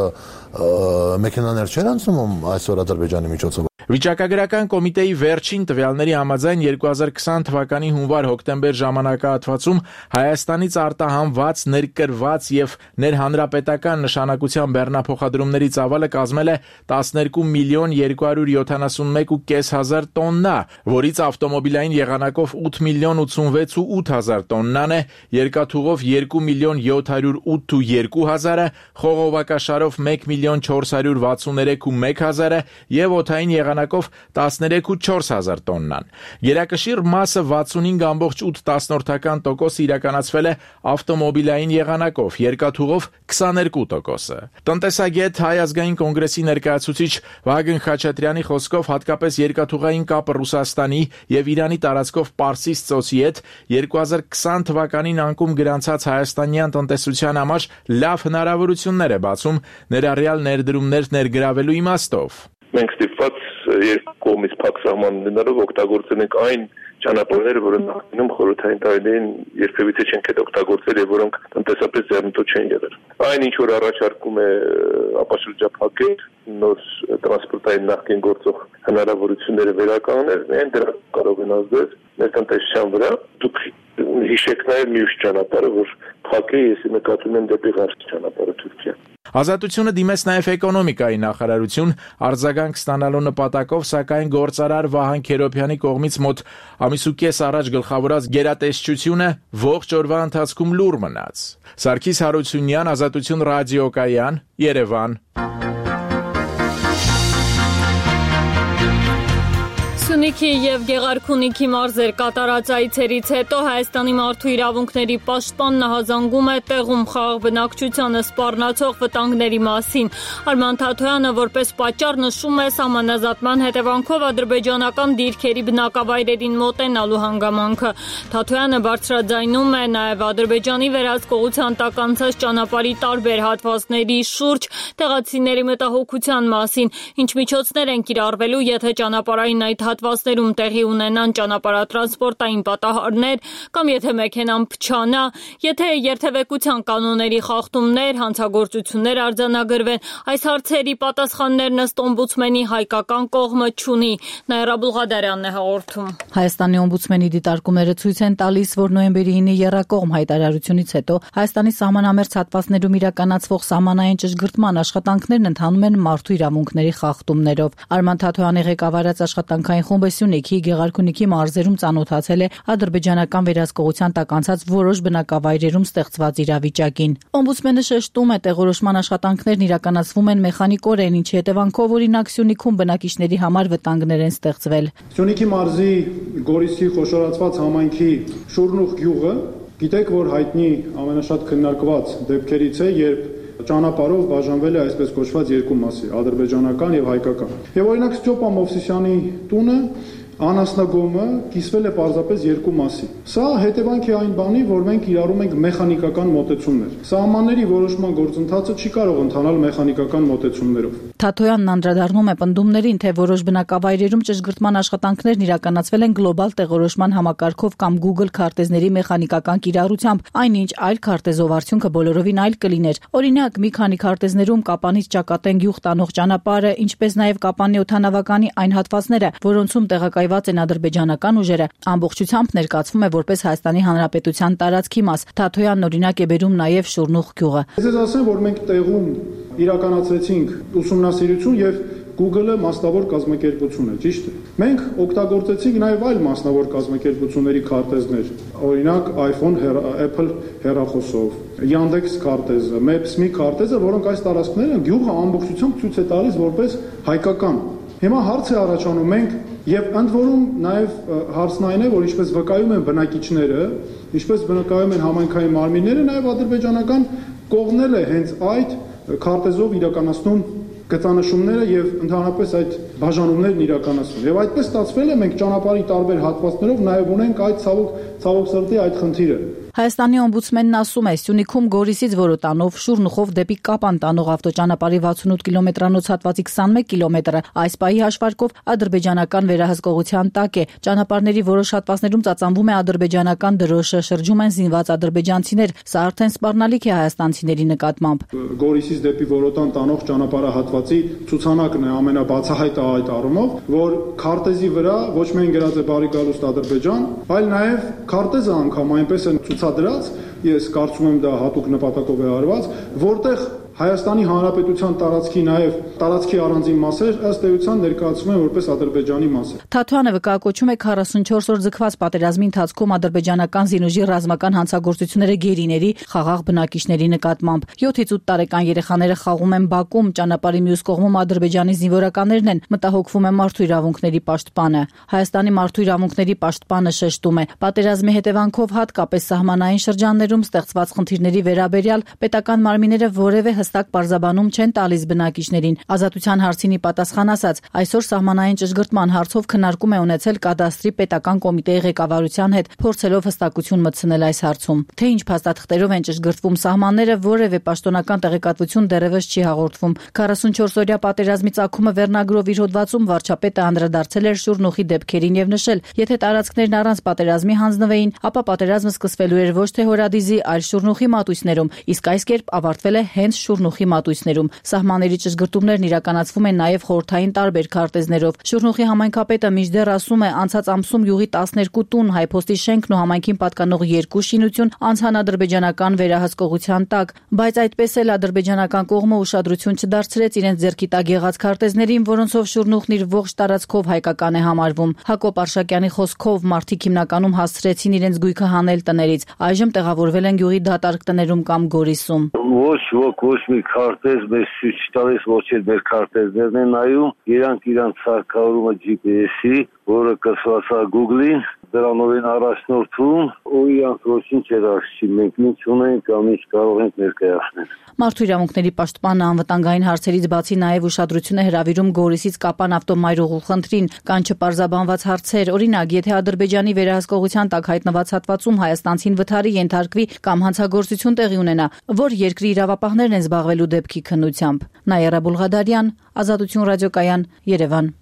մեքենաներ չեն անցնում այսօր Ադրբեջանի միջոցով։ Վիճակագրական կոմիտեի վերջին տվյալների համաձայն երկու հազար քսան թվականի հունվար-հոկտեմբեր ժամանակահատվածում Հայաստանից արտահանված, ներկրված եւ ներհանրապետական նշանակության բեռնափոխադրումների ծավալը կազմել է տասներկու միլիոն երկու հարյուր յոթանասունմեկ ու կես հազար տոննա, որից ավտոմոբիլային եղանակով ութ միլիոն ութսունվեց ու ութ հազար տոննան է, երկաթուղով երկու միլիոն յոթ հարյուր ութ ու երկու հազարը, խողովակաշարով մեկ միլիոն չորս հարյուր վաթսուներեք ու մեկ հազարը եւ օդային եղանակով եղանակով տասներեք կόμma չորս հազար տոննան։ Գերակշիռ մասը վաթսունհինգ կόμma օգն տոկոս իրականացվել է ավտոմոբիլային եղանակով, երկաթուղով քսաներկու տոկոսը։ Տնտեսագետ Հայ ազգային կոնգրեսի ներկայացուցիչ Վահագն Խաչատրյանի խոսքով հատկապես երկաթուղային կապը Ռուսաստանի եւ Իրանի տարածքով Պարսից ծոցի հետ երկու հազար քսան թվականին անկում գրանցած հայաստանյան տնտեսության համար լավ հնարավորություններ է բացում ներառյալ ներդրումներ ներգրավելու իմաստով։ Մենք ստիպված երկու կողմից փակ սահման լինելով օգտագործել ենք այն ճանապարհները, որոնք նախկինում խորհրդային տարիներին երբևիցե չենք հետ օգտագործել եւ որոնք տնտեսապես ձեռնտու չեն եղել։ Այն ինչ որ առաջարկում է ապաշրջափակել նոր տրանսպորտային նախկին գործող հնարավորությունները վերականգնել, միայն դրա կարող են ազդել մեր տնտեսության վրա։ Դուք հիշեք նաեւ մյուս ճանապարհը, որ փակ է, ես նկատում եմ դեպի Ղարաբաղ ճանապարհը Թուրքիա։ Ազատությունը դիմեց նաև էկոնոմիկայի նախարարություն արձագանք ստանալու նպատակով, սակայն գործարար Վահան Քերոբյանի կողմից մոտ ամիս ու կես առաջ գլխավորած գերատեսչությունը ողջ օրվա ընթացքում լուռ մնաց։ Սարգիս Հարությունյան, Ազատություն ռադիոկայան, Երևան։ Սյունիքի և Գեղարքունիքի մարզեր կատարած այցերից հետո Հայաստանի մարդու իրավունքների պաշտպանն ահազանգում է տեղում խաղաղ բնակչությանը սպառնացող վտանգների մասին։ Արման Թաթոյանը որպես պատճառ նշում է սահմանազատման հետևանքով ադրբեջանական դիրքերի բնակավայրերին մոտենալու հանգամանքը։ Թաթոյանը բարձրաձայնում է նաև Ադրբեջանի վերահսկողության տակ անցած ճանապարհի տարբեր հատվածների շուրջ տեղացիների մտահոգության մասին, ինչ միջոցներ են կիրառվելու, եթե ճանապարհային այդ հատվածներում տեղի ունենան ճանապարհատրանսպորտային պատահարներ կամ եթե մեքենան փչանա, եթե երթևեկության կանոնների խախտումներ, հանցագործություններ արձանագրվեն, այս հարցերի պատասխաններն ըստ օմբուդսմենի հայկական կողմը չունի։ Նաիրա Բուլղադարյանն է հաղորդում։ Հայաստանի օմբուդսմենի դիտարկումները ցույց են տալիս, որ նոյեմբերի ինը եռակողմ հայտարարությունից հետո Հայաստանի սահմանամերձ հատվածներում իրականացվող սահմանային ճշգրտման աշխատանքներն ընթանում են մարդու իրավունքների խախտումներով։ Արման Թաթոյանի ղեկավարած աշխատանքային խումբը Սյունիքի, Գեղարքունիքի մարզերում ծանոթացել է ադրբեջանական վերահսկողության տակ անցած որոշ բնակավայրերում ստեղծված իրավիճակին։ Օմբուդսմենը շեշտում է, տեղորոշման աշխատանքներն իրականացվում են մեխանիկորեն, ինչի հետևանքով օրինակ Սյունիքում բնակիչների համար վտանգներ են ստեղծվել։ Սյունիքի մարզի Գորիսի խոշորացված համայնքի Շուրնուխ գյուղը, գիտեք, որ հայտնի ամենաշատ քննարկված դեպքերից է, երբ ճանապարհով բաժանվել է այսպես կոչված երկու մասի՝ ադրբեջանական եւ հայկական։ Եվ օրինակ Ստյոպա Մովսիսյանի տունը անասնագոմը կիսվել է պարզապես երկու մասի։ Սա հետևանք է այն բանի, որ մենք կիրառում ենք մեխանիկական մոտեցումներ։ Սահմանների որոշման գործընթացը չի կարող ընթանալ մեխանիկական մոտեցումներով։ Թաթոյանն անդրադառնում է պնդումներին, թե որոշ բնակավայրերում ճշգրտման աշխատանքներն իրականացվել են գլոբալ տեղորոշման համակարգով կամ Google քարտեզների մեխանիկական կիրառությամբ, այնինչ այլ քարտեզով արդյունքը բոլորովին այլ կլիներ։ Օրինակ, մի քանի քարտեզներում Կապանից Ճակատեն գյուղ տանող ճանապարհը, ինչպես նաև Կապանի օդանավականի այն հատվածները, որոնցում տեղակայված են ադրբեջանական ուժերը, ամբողջությամբ ներկայացվում է որպես Հայաստանի Հանրապետության տարածքի մաս։ Թաթոյանն օրինակ է բերում նաև Շուրնուխ գյուղը։ Ես ասեմ, որ մենք տեղում իրականացրեցինք ուսումնասիրություն եւ Google-ը մասնավոր կազմակերպություն է, ճիշտ է։ Մենք օգտագործեցինք նաև այլ մասնավոր կազմակերպությունների քարտեզներ, օրինակ iPhone, Apple հեռախոսով, Yandex քարտեզը, Maps.me քարտեզը, որոնք այս տարածքները գյուղը ամբողջությամբ ցույց է տալիս որպես հայկական։ Հիմա հարց է առաջանում, մենք եւ ընդ որում նաեւ հարցն այն է, որ ինչպես վկայում են բնակիչները, ինչպես վկայում են համայնքային մարմինները, նաեւ ադրբեջանական կողմն էլ է հենց այդ քարտեզով իրականացնում գծանշումները եւ ընդհանրապես այդ բաժանումներն իրականացվում։ Եվ այդպես ստացվել է, մենք ճանապարհի տարբեր հատվածներով նաեւ ունենք այդ ցավոք ցավոք սրտի այդ խնդիրը։ Հայաստանի օմբուդսմենն ասում է, Սյունիքում Գորիսից Որոտանով, Շուրնուխով դեպի Կապան տանող ավտոճանապարհի վաթսունութ կիլոմետրանոց հատվածի քսանմեկ կիլոմետրը այս պահի հաշվարկով ադրբեջանական վերահսկողության տակ է։ Ճանապարհների որոշ հատվածներում ծածանվում է ադրբեջանական դրոշը, շրջում են զինված ադրբեջանցիներ, սա արդեն սպառնալիք է հայաստանցիների նկատմամբ։ Գորիսից դեպի Որոտան տանող ճանապարհահատվածի ցուցանակն է ամենաբացահայտը այդ առումով, որ քարտեզի վրա ոչ միայն գրած է բարի գալուստ Ադրբեջան, այլ նաև քարտեզը անգամ այնպես է ցուցադրած, ես կարծում եմ դա հատուկ նպատակով է արված, որտեղ Հայաստանի Հանրապետության տարածքի նաև տարածքի առանձին մասեր ըստ էության ներկայացվում են որպես Ադրբեջանի մասեր։ Թաթուանը վկայակոչում է քառասունչորս օր ձգված պատերազմի ընթացքում ադրբեջանական զինուժի ռազմական հանցագործությունները գերիների, խաղաղ բնակիչների նկատմամբ։ յոթից ութ տարեկան երեխաները խաղում են Բաքում, ճանապարհի մյուս կողմում ադրբեջանի զինվորականներն են, մտահոգվում է մարդու իրավունքների պաշտպանը։ Հայաստանի մարդու իրավունքների պաշտպանը շեշտում է, պատերազմի հետևանքով հատկապես սահմանային շրջաններում ստեղծված խնդիրների վերաբերյալ պետական մարմինները որևէ հստակ պարզաբանում չեն տալիս բնակիչներին։ Ազատության հարցին ի պատասխան ասած, այսօր սահմանային ճշգրտման հարցով քննարկում է ունեցել կադաստրի պետական կոմիտեի ղեկավարության հետ, փորձելով հստակություն մտցնել այս հարցում։ Թե ինչ փաստաթղթերով են ճշգրտվում սահմանները, որևէ պաշտոնական տեղեկատվություն դեռևս չի հաղորդվում։ քառասունչորս օրյա պատերազմի ծագումը վերնագրով իր հոդվածում վարչապետը անդրադարձել էր Շուռնուխի դեպքերին եւ նշել, եթե տարածքներն առանց պատերազմի հանձնվեին, ապա պատերազմը սկսվելու էր ոչ թե Հորադիզի, այլ Շուռնուխի մատույցներում, իսկ այս կերպ ավարտվել է հենց Շուռնուխի մատույցներում։ Սահմանների ճշգրտումներն իրականացվում են նաև խորհրդային տարբեր քարտեզներով։ Շուռնուխի համայնքապետը մինչդեռ ասում է, անցած ամսում յուղի տասներկու տուն, հայփոստի շենքն ու համայնքին պատկանող երկու շինություն անցան ադրբեջանական վերահսկողության տակ, բայց այդպես էլ ադրբեջանական կողմը ուշադրություն չդարձրեց իրենց ձեռքի տակ եղած քարտեզներին, որոնցով Շուռնուխն իր ողջ տարածքով հայկական է համարվում։ Հակոբ Արշակյանի խոսքով մարդիկ հիմնականում հասցրեցին իրենց գույքը հանել տներից, այժմ տեղավորվել են գյուղի դատարկ տներում կամ Գորիսում։ Ոչ ոք ոչ մի քարտեզ մեզ ցույց տալիս, ոչ էլ մեր քարտեզներն են նայում, իրանք իրանք սարքավորումը ջի պի էսի, որը կսված է Google-ին, դրանով են առաջնորդվում, ու իրանք ոչինչ էր ասի, մենք ինչ ունենք կամ ինչ կարող ենք ներկայացնել։ Մարդու իրավունքների պաշտպանը անվտանգային հարցերից բացի նաև ուշադրություն է հրավիրում Գորիսից Կապան ավտոմայրուղու խնդրին, կան չպարզաբանված հարցեր, օրինակ, եթե Ադրբեջանի վերահսկողության տակ հայտնված հատվածում հայաստանցին վթարի ենթարկվի կամ հանցագործություն տեղի ունենա, որ երկրի իրավապահներն են զբաղվելու դեպքի քննությամբ։ Նաիրա Բուլղադարյան, Ազատություն ռադիոկայան, Երևան։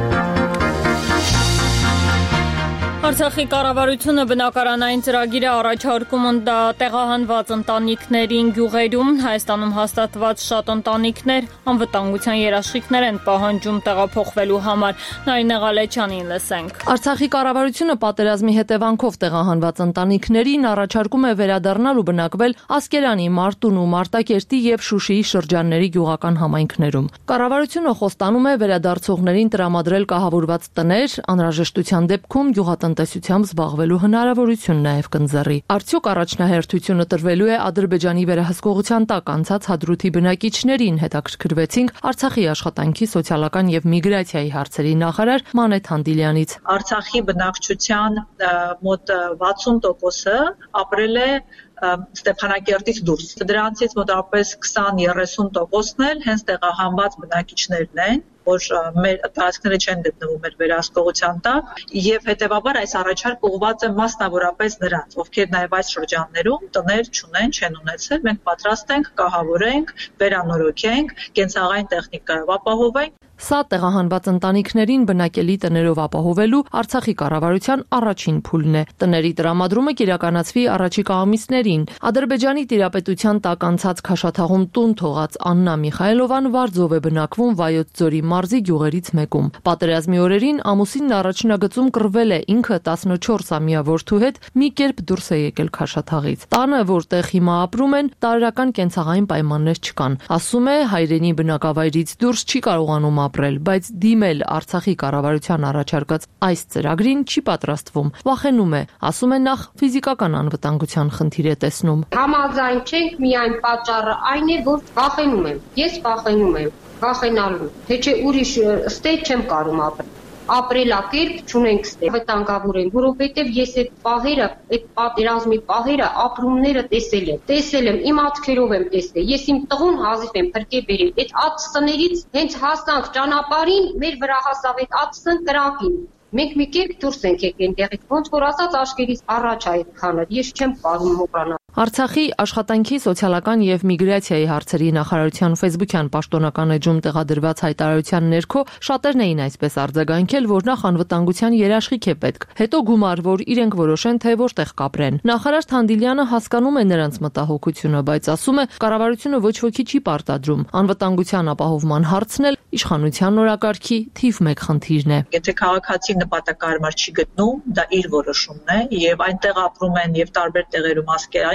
Արցախի կառավարությունը բնակարանային ծրագիր է առաջարկում տեղահանված ընտանիքներին գյուղերում։ Հայաստանում հաստատված շատ ընտանիքներ անվտանգության երաշխիքներ են պահանջում տեղափոխվելու համար։ Նարինե Ղալեչյանին լսենք։ Արցախի կառավարությունը պատերազմի հետևանքով տեղահանված ընտանիքներին առաջարկում է վերադառնալ ու բնակվել Ասկերանի, Մարտունու, Մարտակերտի եւ Շուշիի շրջանների գյուղական համայնքներում։ Կառավարությունը խոստանում է վերադարձողներին տրամադրել կահավորված տներ, անհրաժեշտության դեպքում գյուղատնտեսության տեսությամբ զբաղվելու հնարավորություն նաև կընձեռի։ Արդյոք առաջնահերթությունը տրվելու է Ադրբեջանի վերահսկողության տակ անցած Հադրութի բնակիչներին, հետաքրքրվեցինք Արցախի աշխատանքի, սոցիալական եւ միգրացիայի հարցերի նախարար Մանեթ Հանդիլյանից։ Արցախի բնակչության մոտ վաթսուն տոկոսը ապրել է Ստեփանակերտից դուրս։ Դրանցից մոտավորապես քսան երեսուն տոկոսն էլ հենց տեղահանված բնակիչներն են, որ մեր տարածքները չեն գտնվում մեր վերահսկողության տակ, եւ հետեւաբար այս առաջարկը ուղղված է մասնավորապես նրանց, ովքեր նաեւ այս շրջաններում տներ չունեն, չեն ունեցել, մենք պատրաստ ենք կահավորենք, վերանորոգենք, կենցաղային տեխնիկայով ապահովենք։ Սա տեղահանված ընտանիքներին բնակելի տներով ապահովելու Արցախի կառավարության առաջին փուլն է։ Տների տրամադրումը կիրականացվի առաջիկա ամիսներին։ Ադրբեջանի տիրապետության տակ անցած Քաշաթաղում տուն թողած Աննա Միխայելովան Վարձով է բնակվում Վայոց ձորի մարզի գյուղերից մեկում։ Պատերազմի օրերին ամուսինն առաջնագծում կռվել է ինքը տասնչորսամյա որդու հետ մի կերպ դուրս է եկել Քաշաթաղից։ Տանը, որտեղ հիմա ապրում են, տարրական կենցաղային պայմաններ չկան։ Ասում է, հայրենի բնակավայրից դուրս չի կարողանում ապրել, բայց դիմել Արցախի կառավարության առաջարկած այս ծրագրին չի պատրաստվում։ Վախենում է, ասում է նախ ֆիզիկական անվտանգության խնդիր է տեսնում։ Համաձայն չենք, միայն պատճառը այն է, որ վախենում եմ։ Ես վախենում եմ, վախենալու, թե չէ ուրիշ ստեյ չեմ կարում ապրել։ Ապրելակերպ չունենք ստեղ վտանգավոր են, որովհետև ես այդ պահերը, այդ պատերազմի պահերը, ապրումները տեսել եմ, տեսել եմ, իմ աչքերով եմ տեսել, ես իմ տղուն հազիվ եմ փրկե բերել, այդ ածսներից հենց հասանք ճանապարհին, մեր վրա հասավ այդ ածսն կրակին, մենք մի կերպ դուրս ենք եկել տեղից, ոնց որ ասած աշկերից առաջ այդքանը, ես չեմ կարող մոռանալ։ Արցախի աշխատանքի, սոցիալական եւ միգրացիայի հարցերի նախարարության ֆեյսբուքյան պաշտոնական էջում տեղադրված հայտարարության ներքո շատերն էին այսպես արձագանքել, որ նախ անվտանգության երաշխիք է պետք, հետո գումար, որ իրենք որոշեն, թե որտեղ կապրեն։ Նախարար Թանդիլյանը հասկանում է նրանց մտահոգությունը, բայց ասում է, կառավարությունը ոչ ոքի չի պարտադրում։ Անվտանգության ապահովման հարցն էլ իշխանության օրակարգի թիվ մեկ խնդիրն է։ Եթե քաղաքացին նպատակարար չի գտնում, դա իր որոշումն է եւ այնտեղ ապրում են եւ տարբեր տեղերում ասկերային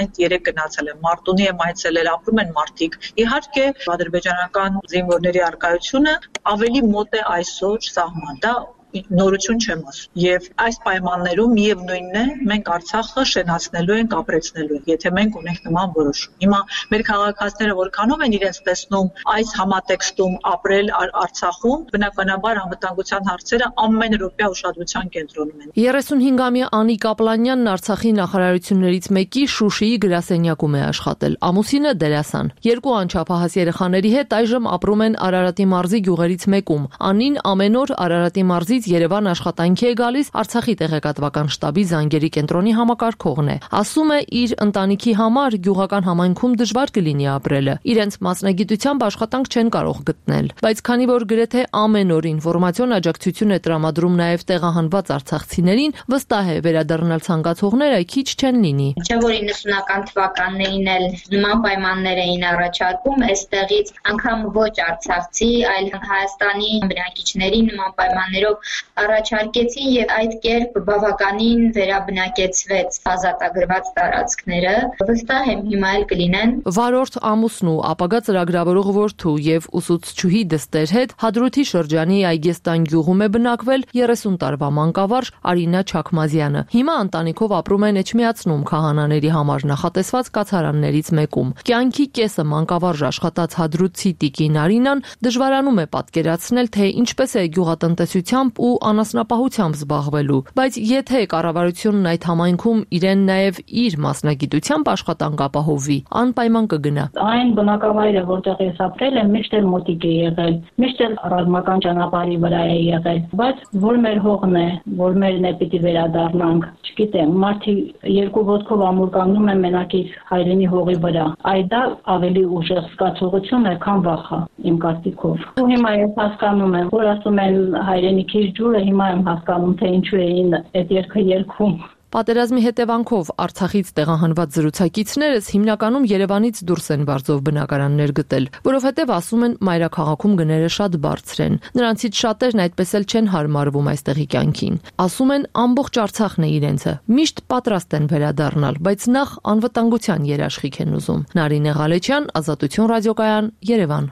այնտ երեք գնացել եմ, Մարտունի եմ այցելել, ապրում են մարդիկ։ Իհարկե, ադրբեջանական զինվորների առկայությունը ավելի մոտ է այսօր սահման, դա նորություն չեմ ասում։ Եվ այս պայմաններում միևնույնն է, մենք Արցախը շենացնելու ենք, ապրեցնելու ենք, եթե մենք ունենք նման որոշում։ Հիմա մեր քաղաքացիները որքանով են իրենց տեսնում այս համատեքստում ապրել Արցախում, բնականաբար անվտանգության հարցերը ամեն րոպե ուշադրության կենտրոնում են։ երեսունհինգամյա Անի Կապլանյանն Արցախի նախարարություններից մեկի Շուշիի գրասենյակում է աշխատել։ Ամուսինը դերասան։ Երկու անչափահաս երեխաների հետ այժմ ապրում են Արարատի մարզի գյուղերից մեկում։ Անին ամեն օր Արարատի մարզից Երևան աշխատանքի է գալիս, Արցախի տեղեկատվական շտաբի զանգերի կենտրոնի համակարգողն է։ Ասում է, իր ընտանիքի համար գյուղական համայնքում դժվար կլինի ապրելը։ Իրենց մասնագիտությամբ աշխատանք չեն կարող գտնել, բայց քանի որ գրեթե ամեն օր ինֆորմացիոն աջակցություն է տրամադրում նաև տեղահանված արցախցիներին, վստահ է վերադառնալ ցանկացողները քիչ չեն լինի։ Չէ՞ որ իննսունական թվականներին էլ նման պայմաններ էին առաջարկում, այստեղից անգամ ոչ արցախցի, այլ Հայաստանի բնակիչների նման պայմաններով առաջարկեցին եւ այդ կերպ բավականին վերաբնակեցվեց ազատագրված տարածքները։ Վստահ եմ հիմա էլ կլինեն։ Վարորդ ամուսնու ապագա ծրագրավորող որդու եւ ուսուցչուհի դստեր հետ Հադրութի շրջանի Այգեստան գյուղում է բնակվել երեսուն տարվա մանկավարժ Արինա Չաքմազյանը։ Հիմա ընտանիքով ապրում են Էջմիածնում քահանաների համար նախատեսված կացարաններից մեկում։ Կյանքի կեսը մանկավարժ աշխատած հադրութցի տիկին Արինան դժվարանում է պատկերացնել, թե ինչպես է գյուղատնտեսությամբ ու անասնապահությամբ զբաղվելու, բայց եթե կառավարությունն այդ համայնքում իրեն նաև իր մասնագիտությամբ աշխատանք ապահովի, անպայման կգնա։ Այն բնակավայրը, որտեղ ես ապրել եմ, միշտ էլ մոտիկ է եղել, միշտ էլ ռազմական ճանապարհի վրա է եղել, բայց որ մեր հողն է, որ մերն է պիտի վերադառնանք, չգիտեմ, մարդի երկու ոտքով ամուր կանգնում են մենակ իր հայրենի հողի վրա։ Այդ դա ավելի ուժեղ զգացողություն է, քան վախը, իմ կարծիքով։ Ու հիմա ես հասկանում եմ, որ ասում են հայրենիքի ջուրը, հիմա եմ հասկանում, թե ինչու էին այդ երգը երգում։ Պատերազմի հետևանքով Արցախից տեղահանված զրուցակիցներս հիմնականում Երևանից դուրս են վարձով բնակարաններ գտել, որովհետև ասում են մայրաքաղաքում գները շատ բարձր են։ Նրանցից շատերն այդպես էլ չեն հարմարվում այստեղի կյանքին։ Ասում են ամբողջ Արցախն է իրենցը, միշտ պատրաստ են վերադառնալ, բայց նախ անվտանգության երաշխիք են ուզում։ Նարինե Ղալեչյան, Ազատություն ռադիոկայան, Երևան։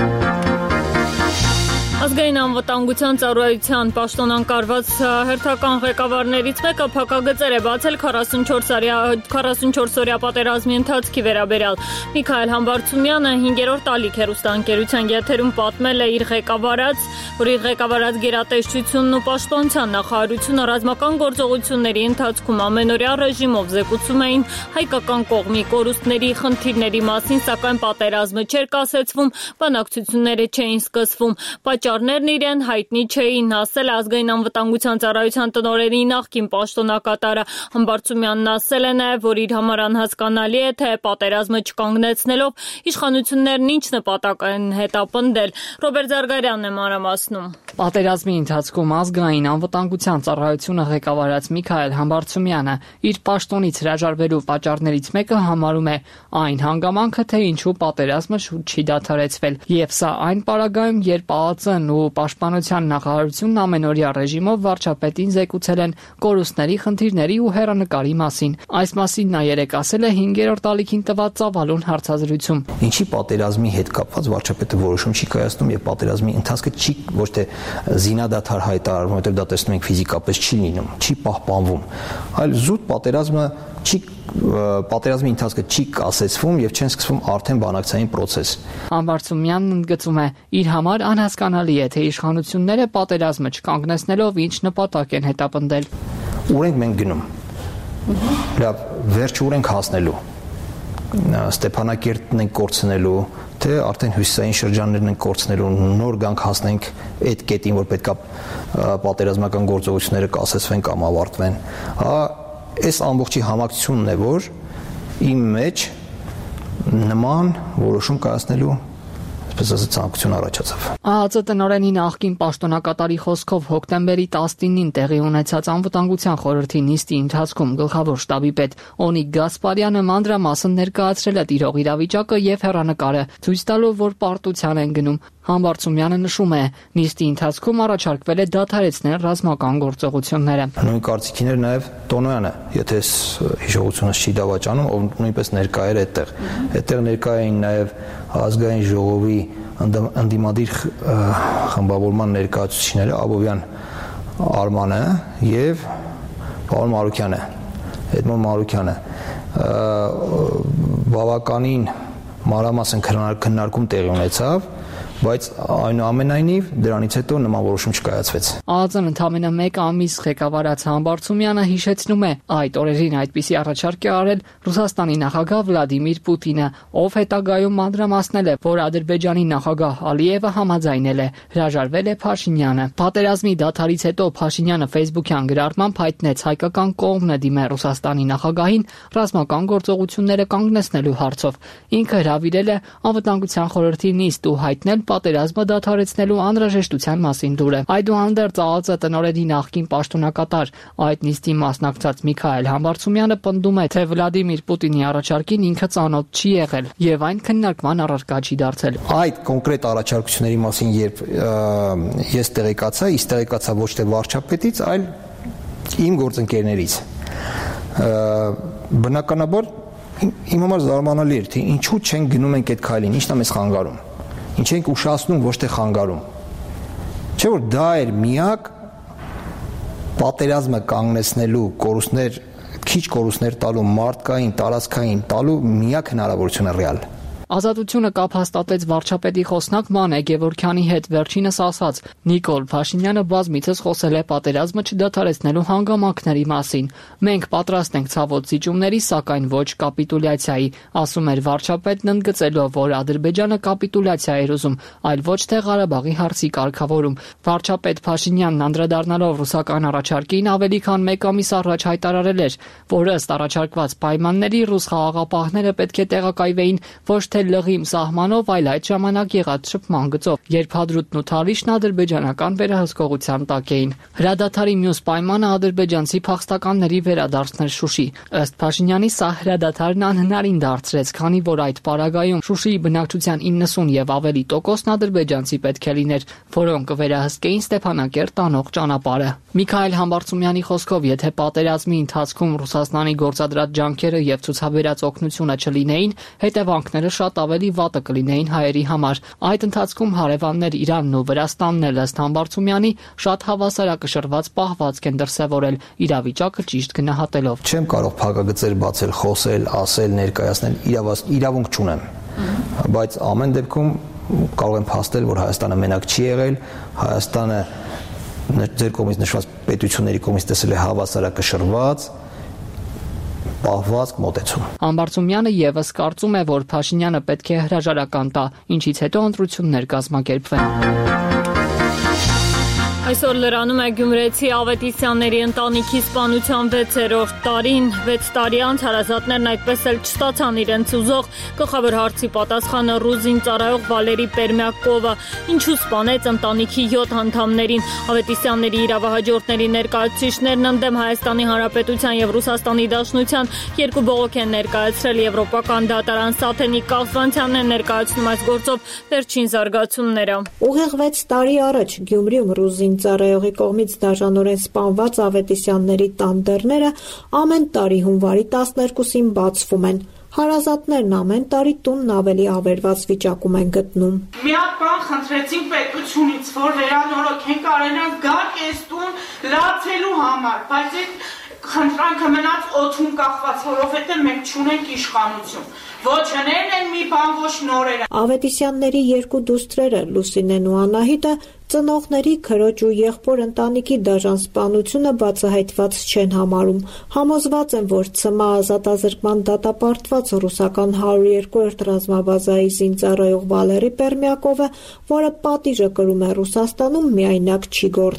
Ազգային անվտանգության ծառայության պաշտոնանկարված հերթական ղեկավարներից մեկը փակագծեր է բացել քառասունչորս օրյա պատերազմի ընթացքի վերաբերյալ։ Միքայել Համբարձումյանը հինգերորդ ալիք հեռուստաընկերության եթերում պատմել է իր ղեկավարած, որ իր ղեկավարած գերատեսչությունն ու պաշտպանության նախարարությունը ռազմական գործողությունների ընթացքում ամենօրյա ռեժիմով զեկուցում էին հայկական կողմի կորուստների, խնդիրների մասին, սակայն պատերազմը չէր կասեցվում, բանակցությունները չէին սկսվում։ Պատճառներն իրեն հայտնի չէին, ասել ազգային անվտանգության ծառայության տնօրենի նախկին պաշտոնակատարը։ Համբարձումյանն ասել է նաև, որ իր համար անհասկանալի է, թե պատերազմը չկանգնեցնելով իշխանություններն ինչ նպատակ են հետապնդել։ Ռոբերտ Զարգարյանն է մանրամասնում։ Պատերազմի ընթացքում ազգային անվտանգության ծառայությունը ղեկավարած Միքայել Համբարձումյանը իր պաշտոնից հրաժարվելու պատճառներից մեկը համարում է այն հանգամանքը, թե ինչու պատերազմը շուտ չի դադարեցվել, եւ սա այն պարագայում, երբ ԱԱԾ-ն ու Պաշտպանության նախարարությունն ամենօրյա ռեժիմով վարչապետին զեկուցել են կորուստների, խնդիրների ու հեռանկարի մասին։ Այս մասին նա երեկ ասել է հինգերորդ ալիքին տված ծավալուն հարցազրույցում։ Ինչի պատերազմի հետ կապված վարչապետը որոշում չի կայացնում եւ պատերազմի ընթացքը չի ոչ թե զինադադար հայտարարվում, որտեղ դա տեսնում ենք ֆիզիկապես չի լինում, չի պահպանվում, այլ զուտ պատերազմը չի պատերազմի ընթացքը չի կասեցվում եւ չեն սկսվում արդեն բանակցային process։ Համբարձումյանն ընդգծում է, իր համար անհասկանալի է, թե իշխանությունները պատերազմը չկանգնեցնելով ինչ նպատակ են հետապնդել։ Ուր ենք մենք գնում։ Լավ, վերջը ուր ենք հասնելու։ Ստեփանակերտն ենք կորցնելու, թե արդեն հյուսիսային շրջաններն ենք կորցնելու, նոր գանք հասնենք այդ կետին, որ պետքա պատերազմական գործողությունները կասեցվեն կամ ավարտվեն։ Հա, այս ամբողջի համակցությունն է, որ իմ մեջ նման որոշում կայացնելու այսպես ասած ցանկություն առաջացավ։ ԱԱԾ տնօրենի նախկին պաշտոնակատարի խոսքով հոկտեմբերի տասնինին տեղի ունեցած անվտանգության խորհրդի նիստի ընթացքում գլխավոր շտաբի պետ Օնիկ Գասպարյանը մանրամասն ներկայացրել է տիրող իրավիճակը եւ հեռանկարը, ցույց տալով, որ պարտության են գնում։ Համբարձումյանը նշում է, նիստի ընթացքում առաջարկվել է դադարեցնել ռազմական գործողությունները։ Նույն կարծիքին էր նաև Տոնոյանը, եթե հիշողությունս չի դավաճանում, ով նույնպես ներկա էր այդտեղ։ Այդտեղ ներկա էին նաև ազգային ժողովի ընդդիմադիր խմբավորման ներկայացուցիչները Աբովյան Արմանը եւ պարոն Մարուկյանը, Էդմոն Մարուկյանը, բավականին մանրամասն քննարկում տեղի ունեցավ, բայց այնուամենայնիվ դրանից հետո նման որոշում չկայացվեց։ ԱԱԾ-ն ընդամենը մեկ ամիս ղեկավարած Համբարձումյանը հիշեցնում է, այդ օրերին այդպիսի առաջարկ է արել Ռուսաստանի նախագահ Վլադիմիր Պուտինը, ով հետագայում մանրամասնել է, որ Ադրբեջանի նախագահ Ալիևը համաձայնել է, հրաժարվել է Փաշինյանը։ Պատերազմի դադարից հետո Փաշինյանը Facebook-յան գրառմամբ հայտնեց հայկական կողմն է դիմել Ռուսաստանի նախագահին ռազմական գործողությունները կանգնեցնելու հարցով։ Ինքը հրավիրել է Անվտանգության խորհրդի նիստ ու հայտնել պատերազմը դադարեցնելու անհրաժեշտության մասին դուրը։ Այդուհանդերձ ԱԱԾ տնօրենի նախկին պաշտոնակատար այդ նիստի մասնակցած Միքայել Համբարձումյանը պնդում է, թե Վլադիմիր Պուտինի առաջարկին ինքը ծանոթ չի եղել եւ այն քննարկման առարկա չի դարձել։ Այդ կոնկրետ առաջարկությունների մասին երբ ես տեղեկացա, իսկ տեղեկացա ոչ թե վարչապետից, այլ իմ գործընկերներից։ Բնականաբար իմ համար զարմանալի էր, թե ինչու չեն գնում ենք այդ քայլին, ինչն է մեզ խանգարում։ Ինչ ենք ուշացնում, ոչ թե խանգարում։ Չէ՞ որ դա էր միակ պատերազմը կանգնեցնելու կորուստներ, քիչ կորուստներ տալու, մարդկային, տարածքային տալու միակ հնարավորությունը ռեալ։ Ազատությունը կապ հաստատեց վարչապետի խոսնակ Մանե Գևորգյանի հետ, վերջինս ասաց. Նիկոլ Փաշինյանը բազմիցս խոսել է պատերազմը չդադարեցնելու հանգամանքների մասին։ Մենք պատրաստ ենք ցավոտ զիջումների, սակայն ոչ կապիտուլյացիայի, ասում էր վարչապետն, ընդգծելով, որ Ադրբեջանը կապիտուլյացիա էր ուզում, այլ ոչ թե Ղարաբաղի հարցի կարգավորում։ Վարչապետ Փաշինյանն անդրադառնալով ռուսական առաջարկին ավելի քան մեկ ամիս առաջ հայտարարել էր, որ ըստ առաջարկված պայմանների ռուս խաղաղապահները պետք է տեղակայվեին ոչ թե լղիմ սահմանով, այլ այդ ժամանակ եղած շփման գծով, երբ Հադրութն ու Թալիշն ադրբեջանական վերահսկողության տակ էին։ Հրադադարի մյուս պայմանը ադրբեջանցի փախստականների վերադարձնել Շուշի։ Ըստ Փաշինյանի, սա հրադադարն անհնարին դարձրեց, քանի որ այդ պարագայում Շուշիի բնակչության իննսուն եւ ավելի տոկոսն ադրբեջանցի պետք է լիներ, որոնք կվերահսկեին Ստեփանակերտ տանող ճանապարհը։ Միքայել Համբարձումյանի խոսքով, եթե պատերազմի ընթացքում Ռուսաստանի գործադրած ջանքերը եւ ցուցաբերած օգնությունը չլինեին, հետևանքները շատ ավելի վատը կլինեին հայերի համար։ Այդ ընթացքում հարևաններ Իրանն ու Վրաստանն էլ ըստ Համբարձումյանի շատ հավասարակշռված պահվածք են դրսևորել, իրավիճակը ճիշտ գնահատելով։ Չեմ կարող փակագծեր բացել, խոսել, ասել, ներկայացնել, իրավունք չունեմ։ Բայց ամեն դեպքում կարող եմ փաստել, որ Հայաստանը մենակ չի եղել, Հայաստանը ձեր կողմից նշված պետությունների կողմից տեսել է հավասարակշռված պահվածք մոտեցում։ Համբարձումյանը եւս կարծում է, որ Փաշինյանը պետք է հրաժարական տա, ինչից հետո ընտրություններ կազմակերպվեն։ Այսօր լրանում է գյումրեցի Ավետիսյանների ընտանիքի սպանության վեցերորդ տարին, վեց տարի անց հարազատներն այդպես էլ չստացան իրենց ուզող, գլխավոր հարցի պատասխանը ռուզին ծառայող Վալերի Պերմյակովը, ինչու սպանեց ընտանիքի յոթ անդամներին։ Ավետիսյանների իրավահաջորդների ներկայացուցիչներն ընդդեմ Հայաստանի Հանրապետության եւ Ռուսաստանի Դաշնության երկու բողոք են ներկայացրել, եվրոպական դատարան Սաթենի Կալֆանցյանն է ներկայացնում այս գործով վերջին զարգացումները։ Ուղիղ վեց տարի առաջ Գյումրիում ռուզին ծառայողի կողմից դաժանորեն սպանված Ավետիսյանների տան ամեն տարի հունվարի տասներկուսին բացվում են։ Հարազատներն ամեն տարի տունն ավելի ավերված վիճակում են գտնում։ Մի հատ բան խնդրեցինք պետությունից, որ վերանորոգենք արենան գանք այս տուն լացելու համար, բայց այդ խնդրանքը մնաց օդում կախված, որովհետև մենք չունենք իշխանություն։ Ոչ հներն են մի բան, ոչ նորերը։ Ավետիսյանների երկու դուստրերը Լուսինեն ու Անահիտը ծնողների, քրոջ ու եղբոր ընտանիքի դաժան սպանությունը բացահայտված չեն համարում։ Համոզված են, որ ցմահ ազատազրկման դատապարտված ռուսական հարյուր երկրորդ ռազմաբազայի զինծառայող Վալերի Պերմյակովը, որը պատիժը կրում է Ռուսաստանում, միայնակ չի գործել։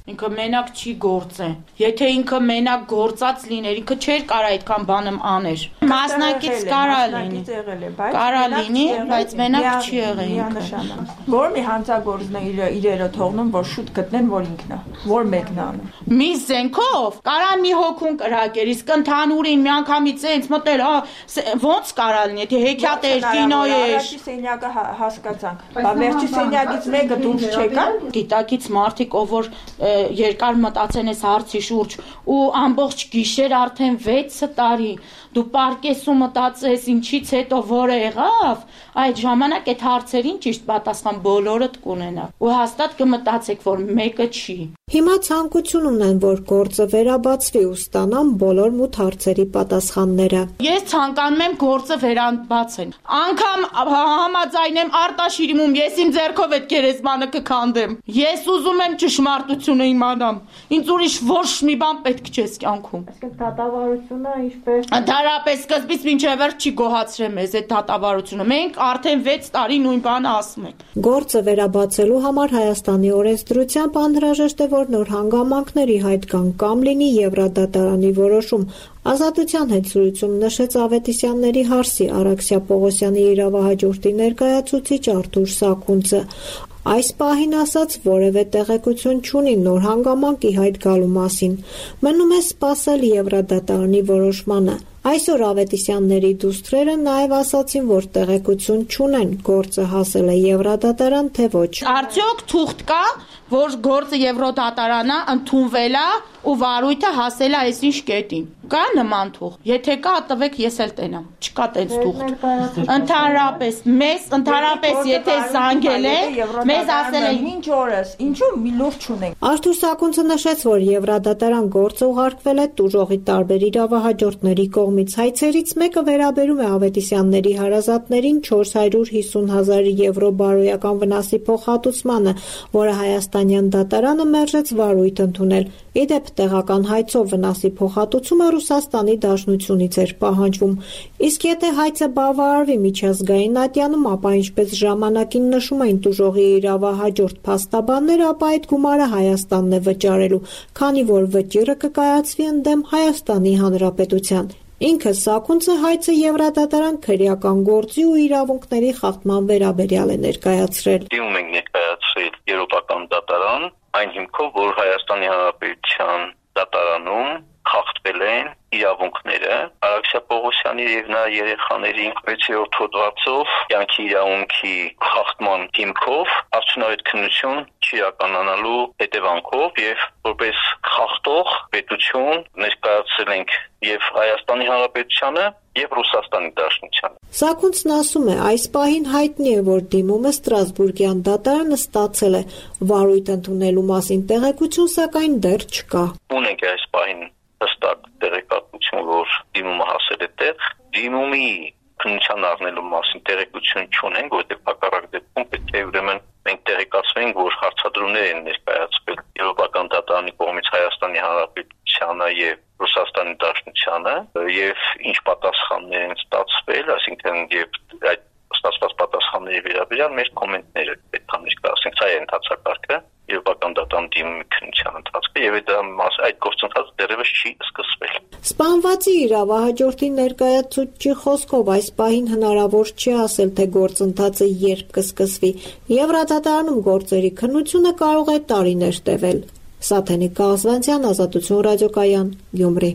Ինքը մենակ չի գործե։ Եթե ինքը մենակ գործած լիներ, ինքը չէր կարա այդքան բանը աներ։ Մասնակից կարա լինի։ Կարա լինի, բայց մենակ չի եղել ինքը։ Որ մի հանցագործն է իր իրերը թողնում, որ շուտ գտնեն, որ ինքն է, որ մեկն է անում։ Մի զենքով կարան մի հոգուն կրակեր, իսկ ընդհանուրին մի անգամից էնց մտել, ոնց կարա լինի, եթե հեքիաթ էր, կինո էր։ Առաջի սենյակը հասկացանք։ Բա վերջի սենյակից մեկը դուրս չեկան։ Դիտակից մարդիկ, ով որ երկար մտածեն այս հարցի շուրջ ու ամբողջ գիշեր արդեն վեց տարի դու պարկես ու մտածես ինչից հետո որը եղավ, այդ ժամանակ այդ հարցերին ճիշտ պատասխան բոլորդ կունենա ու հաստատ կմտածեք, որ մեկը չի։ Հիմա ցանկություն ունեն, որ գործը վերաբացվի ու ստանան բոլոր մութ հարցերի պատասխանները։ Ես ցանկանում եմ գործը վերաբացեն։ Անկամ համաձայն եմ Արտաշիրիմում ես իմ ձեռքով այդ գերեզմանը կքանդեմ։ Ես ուզում եմ ճշմարտությունը իմանամ։ Ինձ ուրիշ ոչ մի բան պետք չէ կյանքում։ Իսկ դատավարությունը ինչպես։ Ընդհանրապես սկզբից մինչև վերջ չի գոհացրել մեզ այդ դատավարությունը։ Մենք արդեն վեց տարի նույն բանը ասում ենք։ Գործը վերաբացելու համար Հայաստանի օրենսդրությամբ անհրաժեշտ է, որ նոր հանգամանքների հայտ կան կամ լինի Եվրադատարանի որոշում։ Ազատության հետ զրույցում նշեց Ավետիսյանների հարսի Արաքսիա Պողոսյանի իրավահաջորդի ներկայացուցիչ Արթուր Սաքունցը։ Այս պահին ասաց որևէ տեղեկություն չունի նոր հանգամանքի հայտ գալու մասին։ Մնում է սպասել Եվրադատարանի որոշմանը։ Այսօր Ավետիսյանների դուստրերը նաև ասացին, որ տեղեկություն չունեն, գործը հասել է Եվրադատարան, թե ոչ։ Արդյոք թուղթ կա, որ գործը Եվրոդատարանա ընդունվել է ու վարույթը հասել է այսինչ կետին։ Կա նման թուղթ։ Եթե կա, տվեք, ես էլ տենամ։ Չկա տենց թուղթ։ Ընդհանրապես, մեզ ընդհանրապես եթե զանգել է, մեզ ասել են ինչ օրս, ինչու մի լուրջ չունենք։ Արթուր Սաքունցը նշեց, որ Եվրադատարան գործը ուղարկվել է տուժողի տարբեր իրավահաջորդների կողմից։ Հայցերից մեկը վերաբերում է Ավետիսյանների հարազատներին չորս հարյուր հիսուն հազար եվրո բարոյական վնասի փոխհատուցմանը, որը հայաստանյան դատարանը մերժեց վարույթ ընդունել։ Իդեպ տեղական հայցով վնասի փոխհատուցումը Ռուսաստանի Դաշնությունից էր պահանջվում։ Իսկ եթե հայցը բավարարվի միջազգային ատյանում, ապա ինչպես ժամանակին նշում էին տուժողի իրավահաջորդ փաստաբանները, ապա այդ գումարը Հայաստանն է վճարելու, քանի որ վճիռը կկայացվի ընդդեմ Հայաստանի Հանրապետության։ Ինքը Սաքունցը հայցը Եվրադատարան քրեական գործի ու իրավունքների խախտման վերաբերյալ է ներկայացրել։ Դիմում ենք ներկայացրել Եվրոպական դատարան այն հիմքով, որ Հայաստանի Հանրապետության դատարանում խախտվել են իրավունքները Արաքսիա Պողոսյանի եւ նրա երեխաների վեցերորդ հոդվածով կյանքի իրավունքի խախտման հիմքով արդյունավետ քննություն չիրականանալու հետևանքով եւ որպես խախտող պետություն ներկայացրել ենք եւ Հայաստանի Հանրապետությանը եւ Ռուսաստանի Դաշնությանը։ Սաքունցն ասում է, այս պահին հայտնի է, որ դիմումը Ստրասբուրգյան դատարանը ստացել է, վարույթ ընդունելու մասին տեղեկություն սակայն դեռ չկա։ Ունենք այս պահին հստակ տեղեկատվություն, որ դիմումը հասել է տեղ, դիմումի քննության առնելու մասին տեղեկություն չունենք, որտեղ հակառակ դեպքում պետք է ուրեմն մենք տեղեկացվենք, որ հարցադրումներ են ներկայացվել Եվրոպական դատարանի կողմից Հայաստանի Հանրապետությանը եւ Ռուսաստանի Դաշնությանը եւ ինչ պատասխաններ են ստացվել, այսինքն եւ այդ ստացված պատասխանների վերաբերյալ մեր կոմենտները պետք է ներկայացնենք, սա է ընթացակարգը Եվրոպական դատարանի դիմումի քննության ընթացքը եւ դա այդ գործընթացը դեռևս չի սկսվել։ Սպանվածի իրավահաջորդի ներկայացուցչի խոսքով այս պահին հնարավոր չի ասել, թե գործընթացը երբ կսկսվի։ Եվրադատարանում գործերի քննությունը կարող է տարիներ տևել։ Սաթենիկ Կաղզվանցյան, Ազատություն ռադիոկայան, Գյումրի։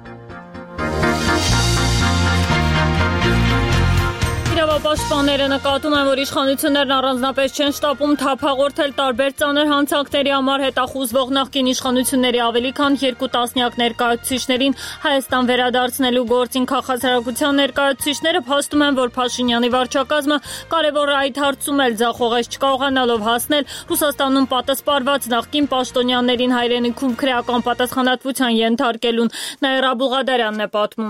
Պաշտպանները նկատում են, որ իշխանություններն առանձնապես չեն շտապում թափաղորդել տարբեր ծանր հանցանքների համար հետախուզվող նախկին իշխանությունների ավելի քան երկու տասնյակ ներկայացուցիչներին Հայաստան վերադարձնելու գործին քաղաքացիական ներկայացուցիչները փաստում են, որ Փաշինյանի վարչակազմը կարևոր այդ հարցում էլ ձախողես չկարողանալով հասնել Ռուսաստանում պատասպարված նախկին պաշտոնյաներին հայրենիքում քրեական պատասխանատվության ենթարկելուն։ Նաիրա Բուղադարյանն է պատմում։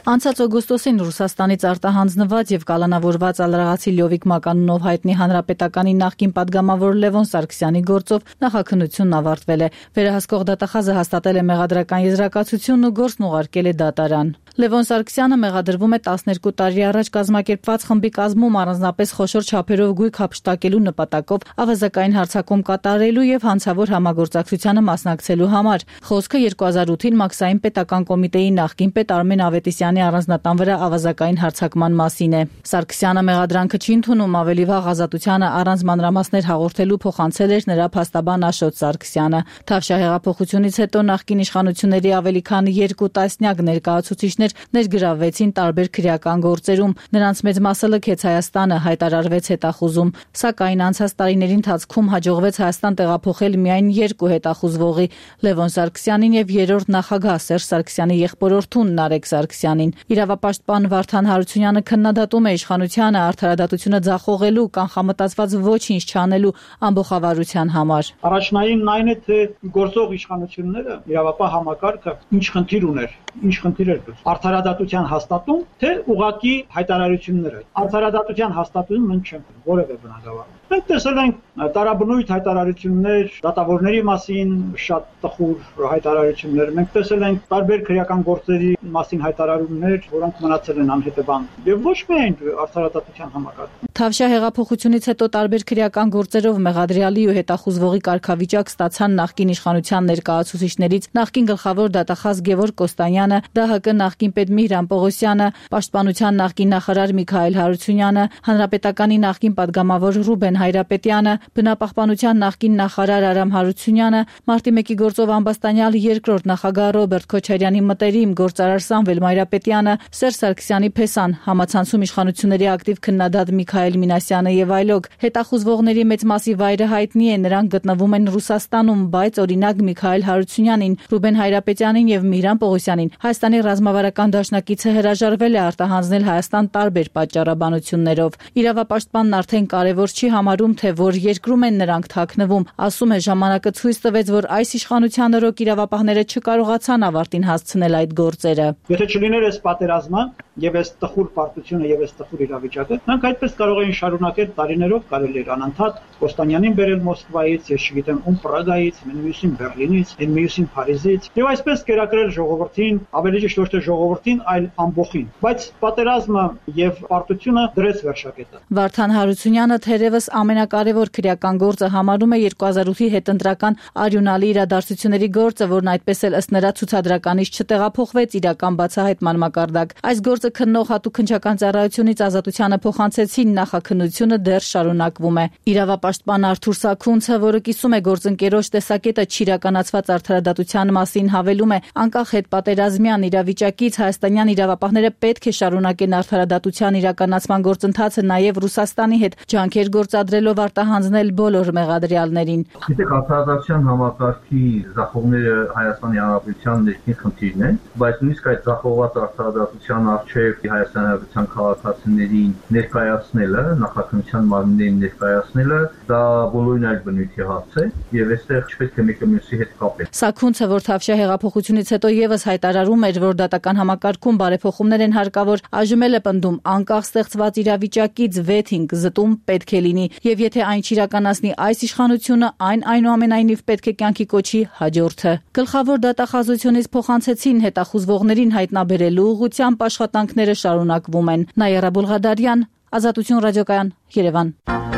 Անցած օգոստոսին Ռուսաստանից արտահանձնված եւ կալանավորված ալրաղացի Լյովիկ Մականունով հայտնի հանրապետականի նախկին падգամավոր Լևոն Սարգսյանի գործով նախաքննությունն ավարտվել է։ Վերահսկող դատախազը հաստատել է մեղադրական եզրակացությունն ու գործն ուղարկել է դատարան։ Լևոն Սարգսյանը մեղադրվում է տասներկու տարի առաջ կազմակերպված խմբի կազմում առանձնապես խոշոր չափերով գույք հափշտակելու նպատակով ավազակային հարձակում կատարելու եւ հանցավոր համագործակցությանը մասնակցելու համար։ Խոսքը երկու հազար ութին Մաքսային պետական կոմիտեի նախկին պետ Արմեն Ավետիսյանի առանձնատան վրա ավազակային հարձակման մասին է։ Սարգսյանը մեղադրանքը չի ընդունում, ավելի վաղ ազատությանը առանց մանրամասներ հաղորդելու փոխանցել էր նրա փաստաբան Աշոտ Սարգսյանը։ Թավշյա հեղափոխությունից հետո նախկին իշխանությունների ավելի քան երկու տասնյակ ներկայացուցիչներ ներգրավվեցին տարբեր քրեական գործերում։ Նրանց մեծ մասը լքեց Հայաստանը, հայտարարվեց հետախուզում։ Սակայն անցած տարիների ընթացքում հաջողվեց Հայաստան տեղափոխել միայն երկու հետախուզվողի՝ Լևոն Սարգսյանին եւ երրորդ նախագահ Սերժ Սարգսյանի եղբորորդուն Նարեկ Սարգսյանին։ Իրավապաշտպան Վարդան Հարությունյանը քննադատում է իշխանությանը արդարադատությունը ձախողելու, կանխամտածված ոչինչ չանելու ամբողջավարության համար։ Առաջնայինն այն է, թե գործող իշխանությունները իրավապահ համակարգը ինչ խնդիր ուներ, ինչ խնդիր էր դուրս։ Արդարադատության հաստատում, թե ուղղակի հայտարարությունները։ Արդարադատության հաստատում մենք չենք որևէ բնագավառում։ Մենք տեսել ենք տարաբնույթ հայտարարություններ դատավորների մասին, շատ տխուր հայտարարություններ։ Մենք տեսել ենք տարբեր քրեական գործերի մասին հայտարարումներ, որոնք մնացել են անհետևանք։ Եվ ոչ միայն արդարադատության համակարգում։ Թավշյա հեղափոխությունից հետո տարբեր քրեական գործերով մեղադրյալի ու հետախուզվողի կարգավիճակ ստացան նախկին իշխանության ներկայացուցիչներից նախկին գլխավոր դատախազ Գևորգ Կոստանյանը, ԴՀԿ նախկին պետ Միհրան Պողոսյանը, Պաշտպանության նախկին նախարար Միքայել Հարությունյանը, Հանրապետականի նախկին падգամավոր Ռուբեն Հայրապետյանը, Բնապահպանության նախկին նախարար Արամ Հարությունյանը, Մարտի մեկի գործով ամբաստանյալ երկրորդ նախագահ Ռոբերտ Քոչարյանի մտերիմ գործարար Սամվել Մայրապետյանը, Սերժ Սարգսյանի փեսան, համացանցում իշխանությունների ակտիվ քննադատ Միքայել Մինասյանը եւ այլոք։ Հետախուզվողների մեծ մասի վայրը հայտնի է, նրանք գտնվում են Ռուսաստանում, բայց օրինակ Միքայել Հարությունյանին, Ռուբեն Հայրապետյանին եւ Միհրան Պողոսյանին Հայաստանի ռազմավարական դաշնակիցը հրաժարվել է արտահանձնել Հայաստան տարբեր պատճառաբանություններով։ Իրավապաշտպանն արդեն կարևոր չի համարում, թե որ երկրում են նրանք թաքնվում, ասում է ժամանակը ցույց տվեց, որ այս իշխանության օրոք իրավապահները չկարողացան ավարտին հասցնել այդ գործերը։ Եթե չլիներ այս պատերազմը եւ այս տխուր պարտությունը եւ այս տխուր իրավիճակը, նրանք այդպես կարող էին շարունակել տարիներով, կարելի էր անընդհատ Կոստանյանին բերել Մոսկվայից, ես չգիտեմ ում Պրագայից, մյուսին Բերլինից, մյուսին Փարիզից, եւ այսպես կերակրել ժողովրդին, ավելի ճիշտ ոչ թե ժողովրդին, այլ ամբողջին։ Բայց պատերազմը եւ պարտությունը դրեց վերջակետը։ Վարդան Հարությունյանը թերևս ամենակարևոր քրեական գործը համարում է երկու հազար ութի հետընտրական արյունալի իրադարձությունների գործը, որն այդպես էլ ըստ նրա ցուցադրականից չտեղափոխվեց իրական բացահայտման մակարդակ։ Այս գործը քննող հատուկ քննչական ծառայությունից ազատությանը փոխանցեցին, նախաքննությունը դեռ շարունակվում է։ Իրավապաշտպան Արթուր Սաքունցը, որը կիսում է գործընկերոջ տեսակետը չիրականացված արդարադատության մասին, հավելում է, անկախ հետպատերազմյան իրավիճակից հայաստանյան իրավապահները պետք է շարունակեն արդարադատության իրականացման գործընթացը նաև Ռուսաստանի հետ, ջանքեր գործադրելով արտահանձնել բոլոր մեղադրյալներին։ Գիտեք, արդարադատության համակարգի ձախողները Հայաստանի Հանրապետության ներքին խնդիրն են, բայց նույնիսկ այդ ձախողված արդարադատության առջև Հայաստանի Հանրապետության քաղաքացիներին ներկայացնելը, նախաքննության մարմիններին ներկայացնելը, դա բոլորին այլ բնույթի հարց է, եւ այստեղ չպետք է մեկը մյուսի հետ կապել։ Սաքունցը, որ Թավշյա հեղափոխությունից հետո եւս հայտարարում էր, որ դատական համակարգում բարեփոխումներ են հարկավոր, այժմ էլ է պնդում, անկախ ստեղծված իրավիճակից վեթինգ զտում պետք է լինի, եւ եթե այն չիրականացնի այս իշխանությունը, այն այնուամենայնիվ պետք է կյանքի կոչի հաջորդը։ Գլխավոր դատախազությունից փոխանցեցին հետախուզվողներին հայտնաբերելու ուղղությամբ աշխատանքները շարունակվում են։ Նայերա Բուլղադարյան, Ազատություն ռադիոկայան, Երևան։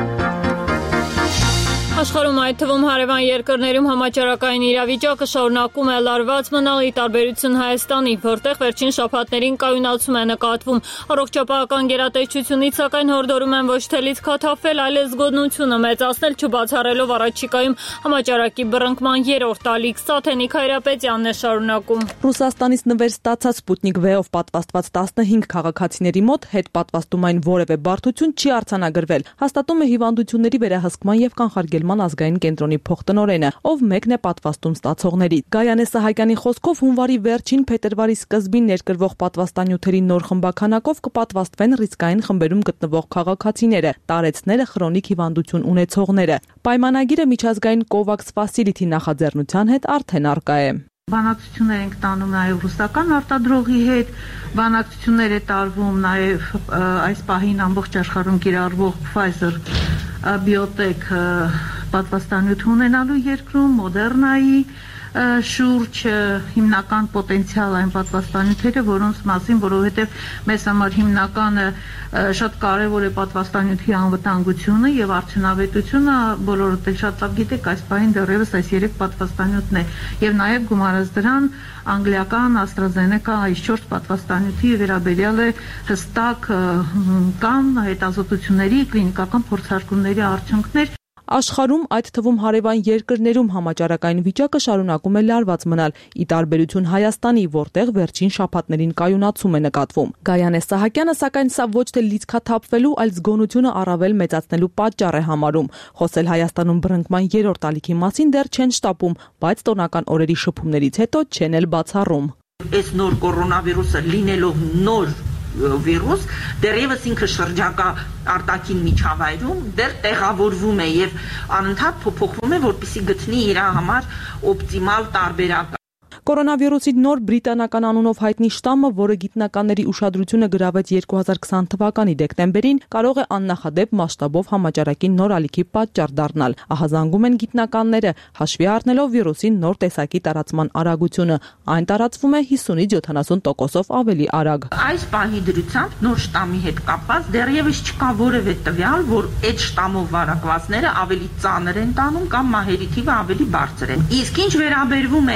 Աշխարհում, այդ թվում հարևան երկրներում համաճարակային իրավիճակը շարունակում է լարված մնալ, ի տարբերություն Հայաստանի, որտեղ վերջին շաբաթներին կայունացում է նկատվում։ Առողջապահական գերատեսչությունից սակայն հորդորում են ոչ թե լիցքաթափվել, այլ զգոնությունը մեծացնել, չբացառելով առաջիկայում համաճարակի բռնկման երրորդ ալիք։ Սաթենիկ Հայրապետյանն է շարունակում։ Ռուսաստանից նվեր ստացած Սպուտնիկ վեով պատվաստված տասնհինգ քաղաքացիների մոտ հետպատվաստումային որևէ բարդություն չի արձանագրվել, հաստատում է հիվանդությունների վերահսկման եւ կանխարգելման ազգային կենտրոնի փոխտնօրենը, ով մեկն է պատվաստում ստացողների։ Գայանե Սահակյանի խոսքով հունվարի վերջին փետրվարի սկզբին ներկրվող պատվաստանյութերի նոր խմբականակով կպատվաստվեն ռիսկային խմբերում գտնվող քաղաքացիները, տարեցները, խրոնիկ հիվանդություն ունեցողները։ Պայմանագիրը միջազգային COVAX Facility նախաձեռնության հետ արդեն առկա է։ Բանակցություններ ենք տանում նաև ռուսական արտադրողի հետ, բանակցություններ է տարվում նաև այս պահին ամբողջ աշխարհում կիրառվող Pfizer Biotech պատվաստանյութ ունենալու երկրում, Moderna-ի շուրջ հիմնական պոտենցիալ այն պատվաստանյութերը, որոնց մասին, որովհետև մեզ համար հիմնականը շատ կարևոր է պատվաստանյութի անվտանգությունը եւ արդյունավետությունը, բոլորդ էլ շատ լավ գիտեք, այս պահին դեռևս այս երեք պատվաստանյութն է եւ նաեւ գումարած դրան անգլիական AstraZeneca այս չորս պատվաստանյութի վերաբերյալ է հստակ կամ հետազոտությունների, կլինիկական փորձարկումների արդյունքներ։ Աշխարհում, այդ թվում հարևան երկրներում համաճարակային վիճակը շարունակում է լարված մնալ, ի տարբերություն Հայաստանի, որտեղ վերջին շաբաթներին կայունացում է նկատվում։ Գայանե Սահակյանը, սակայն սա ոչ թե լիցքաթափվելու, այլ զգոնությունը առավել մեծացնելու պատճառ է համարում։ Խոսել Հայաստանում բռնկման երրորդ ալիքի մասին դեռ չեն շտապում, բայց տոնական օրերի շփումներից հետո չեն էլ բացառում։ Այս նոր կորոնավիրուսը լինելով նոր վիրուս, դեռևս ինքը շրջակա արտաքին միջավայրում դեռ տեղավորվում է եւ անընդհատ փոփոխվում է, որպեսզի գտնի իր համար օպտիմալ տարբերակ։ Կորոնավիրուսի նոր բրիտանական անունով հայտնի շտամը, որը գիտնականների ուշադրությունը գրավեց երկու հազար քսան թվականի դեկտեմբերին, կարող է աննախադեպ մասշտաբով համաճարակի նոր ալիքի պատճառ դառնալ։ Ահա զանգում են գիտնականները, հաշվի առնելով վիրուսի նոր տեսակի տարածման արագությունը, այն տարածվում է հիսունից յոթանասուն տոկոսով ավելի արագ։ Այս պահի դրությամբ նոր շտամի հետ կապված դեռևս չկա որևէ տվյալ, որ այդ շտամով վարակվածները ավելի ծանր են տանում կամ մահերի թիվը ավելի բարձր է։ Իսկ ինչ վերաբերվում է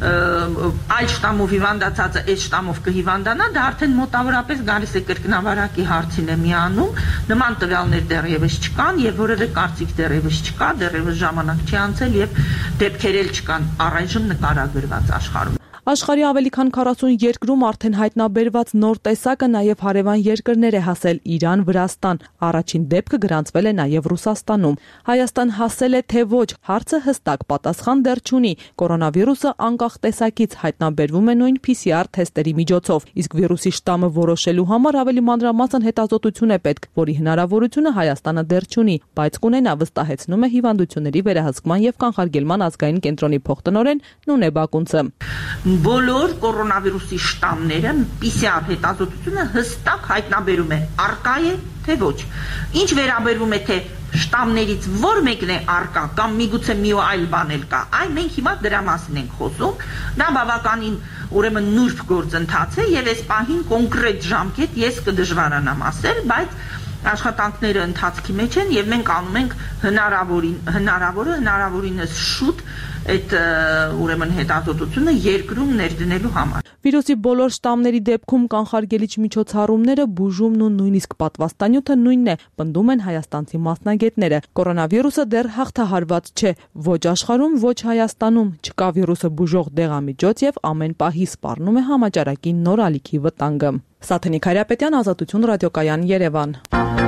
այլ շտամով հիվանդացածը այս շտամով կհիվանդանա, դա արդեն մոտավորապես գալիս է կրկնավարակի հարցին է միանում, նման տվյալներ դեռևս չկան եւ որևէ կարծիք դեռևս չկա, դեռևս ժամանակ չի անցել եւ դեպքեր էլ չկան առայժմ նկարագրված աշխարհում։ Աշխարհի ավելի քան քառասուն երկրում արդեն հայտնաբերված նոր տեսակը նաև հարևան երկրներ է հասել՝ Իրան, Վրաստան։ Առաջին դեպքը գրանցվել է նաև Ռուսաստանում։ Հայաստան հասել է թե ոչ, հարցը հստակ պատասխան դեռ չունի։ Կորոնավիրուսը անկախ տեսակից հայտնաբերվում է նույն P C R թեստերի միջոցով, իսկ վիրուսի շտամը որոշելու համար ավելի մանրամասն հետազոտություն է պետք, որի հնարավորությունը Հայաստանը դեռ չունի, բայց կունենա, վստահեցնում է Հիվանդությունների վերահսկման եւ կանխարգելման ազգային կենտրոնի փոխտնօրեն Նունե Բակունցը։ Բոլոր կորոնավիրուսի շտամները P C R հետազոտությունը հստակ հայտնաբերում է արկա է թե ոչ։ Ինչ վերաբերվում է թե շտամներից որ մեկն է արկա կամ միգուցե մի այլ բան էլ կա, այն մենք հիմա դրա մասին ենք խոսում։ Դա բավականին ուրեմն նուրբ գործընթաց է եւ այս պահին կոնկրետ ժամկետ ես կդժվարանամ ասել, բայց աշխատանքները ընթացքի մեջ են եւ մենք անում ենք հնարավորին հնարավորը հնարավորինս շուտ այդ ուրեմն հետազոտությունը երկրում ներդնելու համար։ Վիրուսի բոլոր շտամների դեպքում կանխարգելիչ միջոցառումները, բուժումն ու նույնիսկ պատվաստանյութը նույնն է, պնդում են հայաստանցի մասնագետները։ Կորոնավիրուսը դեռ հաղթահարված չէ, ոչ աշխարհում, ոչ Հայաստանում, չկա վիրուսը բուժող դեղամիջոց եւ ամեն պահի սպառնում է համաճարակի նոր ալիքի վտանգը։ Սաթենիկ Հայրապետյան, Ազատություն ռադիոկայան, Երևան։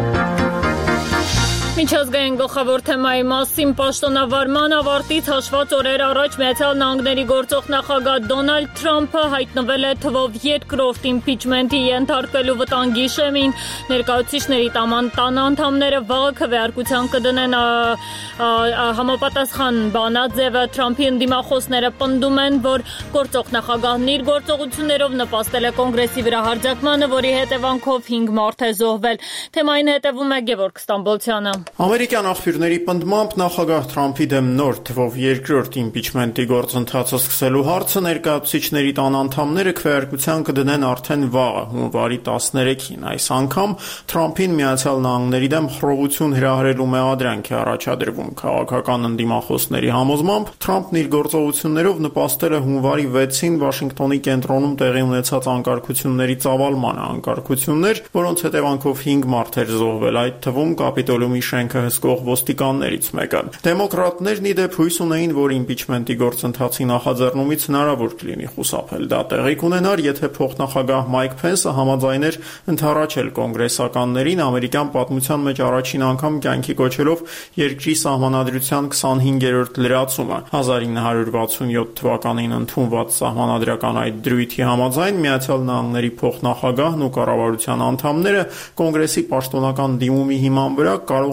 Միջազգային գլխավոր թեմայի մասին պաշտոնավարման ավարտից հաշված օրեր առաջ Միացյալ Նահանգների գործող նախագահ Դոնալդ Թրամփը հայտնվել է թվով երկրորդ իմպիչմենտի ենթարկվելու վտանգի շեմին։ Ներկայացուցիչների տան անդամները վաղը քվեարկության կդնեն համապատասխան բանաձևը։ Թրամփի ընդդիմախոսները պնդում են, որ գործող նախագահն իր գործողություններով նպաստել է կոնգրեսի վրա հարձակմանը, որի հետևանքով հինգ մարդ է զոհվել։ Թեմային հետևում է Գևորգ Ստամբոլցյանը։ Ամերիկյան աղբյուրների պնդմամբ նախագահ Թրամփի դեմ նոր թվով երկրորդ իմպիչմենտի գործընթացը սկսելու հարցը ներկայացուցիչների տան անդամները քվեարկության կդնեն արդեն վաղը, հունվարի տասներեքին։ Այս անգամ Թրամփին Միացյալ Նահանգների դեմ խռովություն հրահրելու մեղադրանք է առաջադրվում։ Քաղաքական ընդդիմախոսների համոզմամբ Թրամփն իր գործողություններով նպաստել է հունվարի վեցին Վաշինգտոնի կենտրոնում տեղի ունեցած անկարգությունների ծավալմանը, անկարգություններ, որոնց հետևանքով հինգ մարդ էր զոհվել, այդ թվում Կապիտոլիումի շենքը հսկող ոստիկաններից մեկը։ Դեմոկրատներն ի դեպ հույս ունեին, որ իմպիչմենտի գործընթացի նախաձեռնումից հնարավոր կլինի խուսափել։ Դա տեղի կունենար, եթե փոխնախագահ Մայք Փենսը համաձայներ ընդառաջել կոնգրեսականներին ամերիկյան պատմության մեջ առաջին անգամ կյանքի կոչելով երկրի սահմանադրության քսանհինգերորդ լրացումը։ հազար ինը հարյուր վաթսունյոթ թվականին ընդունված սահմանադրական այդ դրույթի համաձայն Միացյալ Նահանգների փոխնախագահն ու կառավարության անդամները կոնգրեսի պաշտոնական դիմումի հիման վրա կարող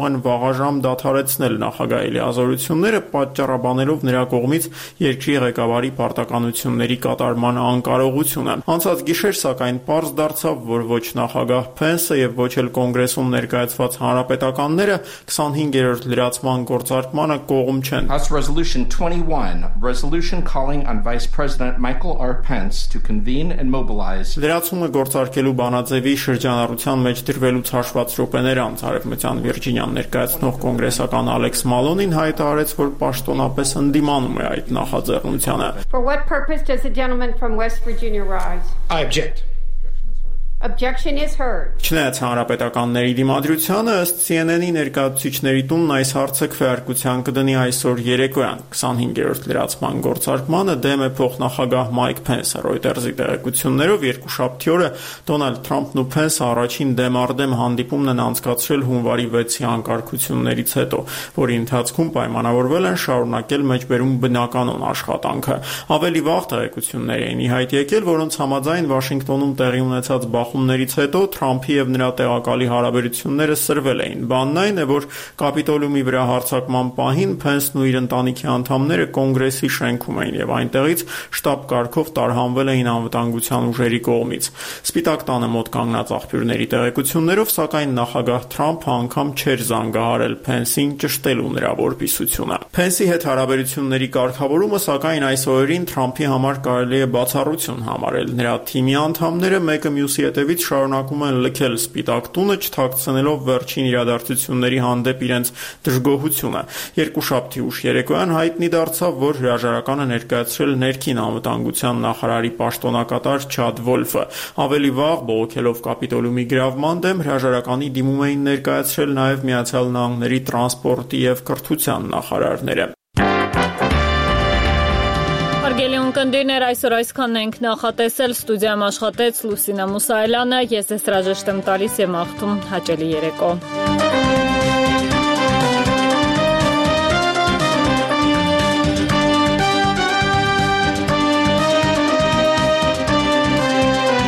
են վաղաժամ դադարեցնել նախագահի լիազորությունները, պատճառաբանելով նրա կողմից երկրի ղեկավարի պարտականությունների կատարման անկարողությունը։ Անցած գիշեր, սակայն, պարզ դարձավ, որ ոչ նախագահ Փենսը եւ ոչ էլ կոնգրեսում ներկայացված հանրապետականները քսանհինգերորդ լրացման գործարկմանը կողմ չեն։ House Resolution twenty-one, resolution calling on Vice President Michael R. Pence to convene and mobilize. Լրացումը գործարկելու բանաձևի շրջանառության մեջ դրվելուց հաշված րոպեներ անց Արևմտյան Վիրջինիան ներկայացնող կոնգրեսական Ալեքս Մալոնին հայտարարեց, որ պաշտոնապես ընդդիմանում է այդ նախաձեռնությանը։ For what purpose does the gentleman from West Virginia rise? I object. Objection is heard. Չնայած հանրապետականների դիմադրությանը, ըստ C N N-ի ներկայացուցիչների տունն այս հարցը քվեարկության կդնի այսօր երեկոյան։ քսանհինգերորդ լրացման գործարկմանը դեմ է փոխնախագահ Մայք Փենսը։ Reuters-ի տեղեկություններով երկուշաբթի օրը Դոնալդ Թրամփն ու Փենսը առաջին դեմառդեմ հանդիպումն են անցկացրել հունվարի վեցի անկարգություններից հետո, որի ընթացքում պայմանավորվել են շարունակել մեջբերում բնականոն աշխատանքը։ Ավելի վաղ տեղեկություններ էին ի հայտ եկել, որոնց համաձայն Վաշինգտոնում տեղի ունեցած բախումներից հետո Թրամփի եւ նրա տեղակալի հարաբերությունները սրվել էին։ Բանն այն է, որ Կապիտոլիումի վրա հարձակման պահին Փենսն ու իր ընտանիքի անդամները կոնգրեսի շենքում էին եւ այնտեղից շտաբ կարգով տարհանվել էին անվտանգության ուժերի կողմից։ Սպիտակ տանը մոտ կանգնած աղբյուրների տեղեկություններով, սակայն նախագահ Թրամփը անգամ չէր զանգահարել Փենսին ճշտելու նրա որպիսությունը։ Փենսի հետ հարաբերությունների կարգավորումը, սակայն, այս օրերին Թրամփի համար կարելի է բացառություն համարել։ Նրա թիմի անդամները մեկը մյուսի հետևից շարունակում են լքել Սպիտակ տունը, չթաքցնելով վերջին իրադարձությունների հանդեպ իրենց դժգոհությունը։ Երկուշաբթի ուշ երեկոյան հայտնի դարձավ, որ հրաժարականը ներկայացրել ներքին անվտանգության նախարարի պաշտոնակատար Չադ Վոլֆը։ Ավելի վաղ, բողոքելով Կապիտոլիումի գրավման դեմ, հրաժարականի դիմում էին ներկայացրել նաև Միացյալ Նահանգների տրանսպորտի եւ կրթության նախարարները։ Հարգելի ունկնդիրներ, այսօր այսքանն ենք նախատեսել, ստուդիայում աշխատեց Լուսինա Մուսայելյանը, ես ես հրաժեշտ եմ տալիս եւ մաղթում հաճելի երեկո։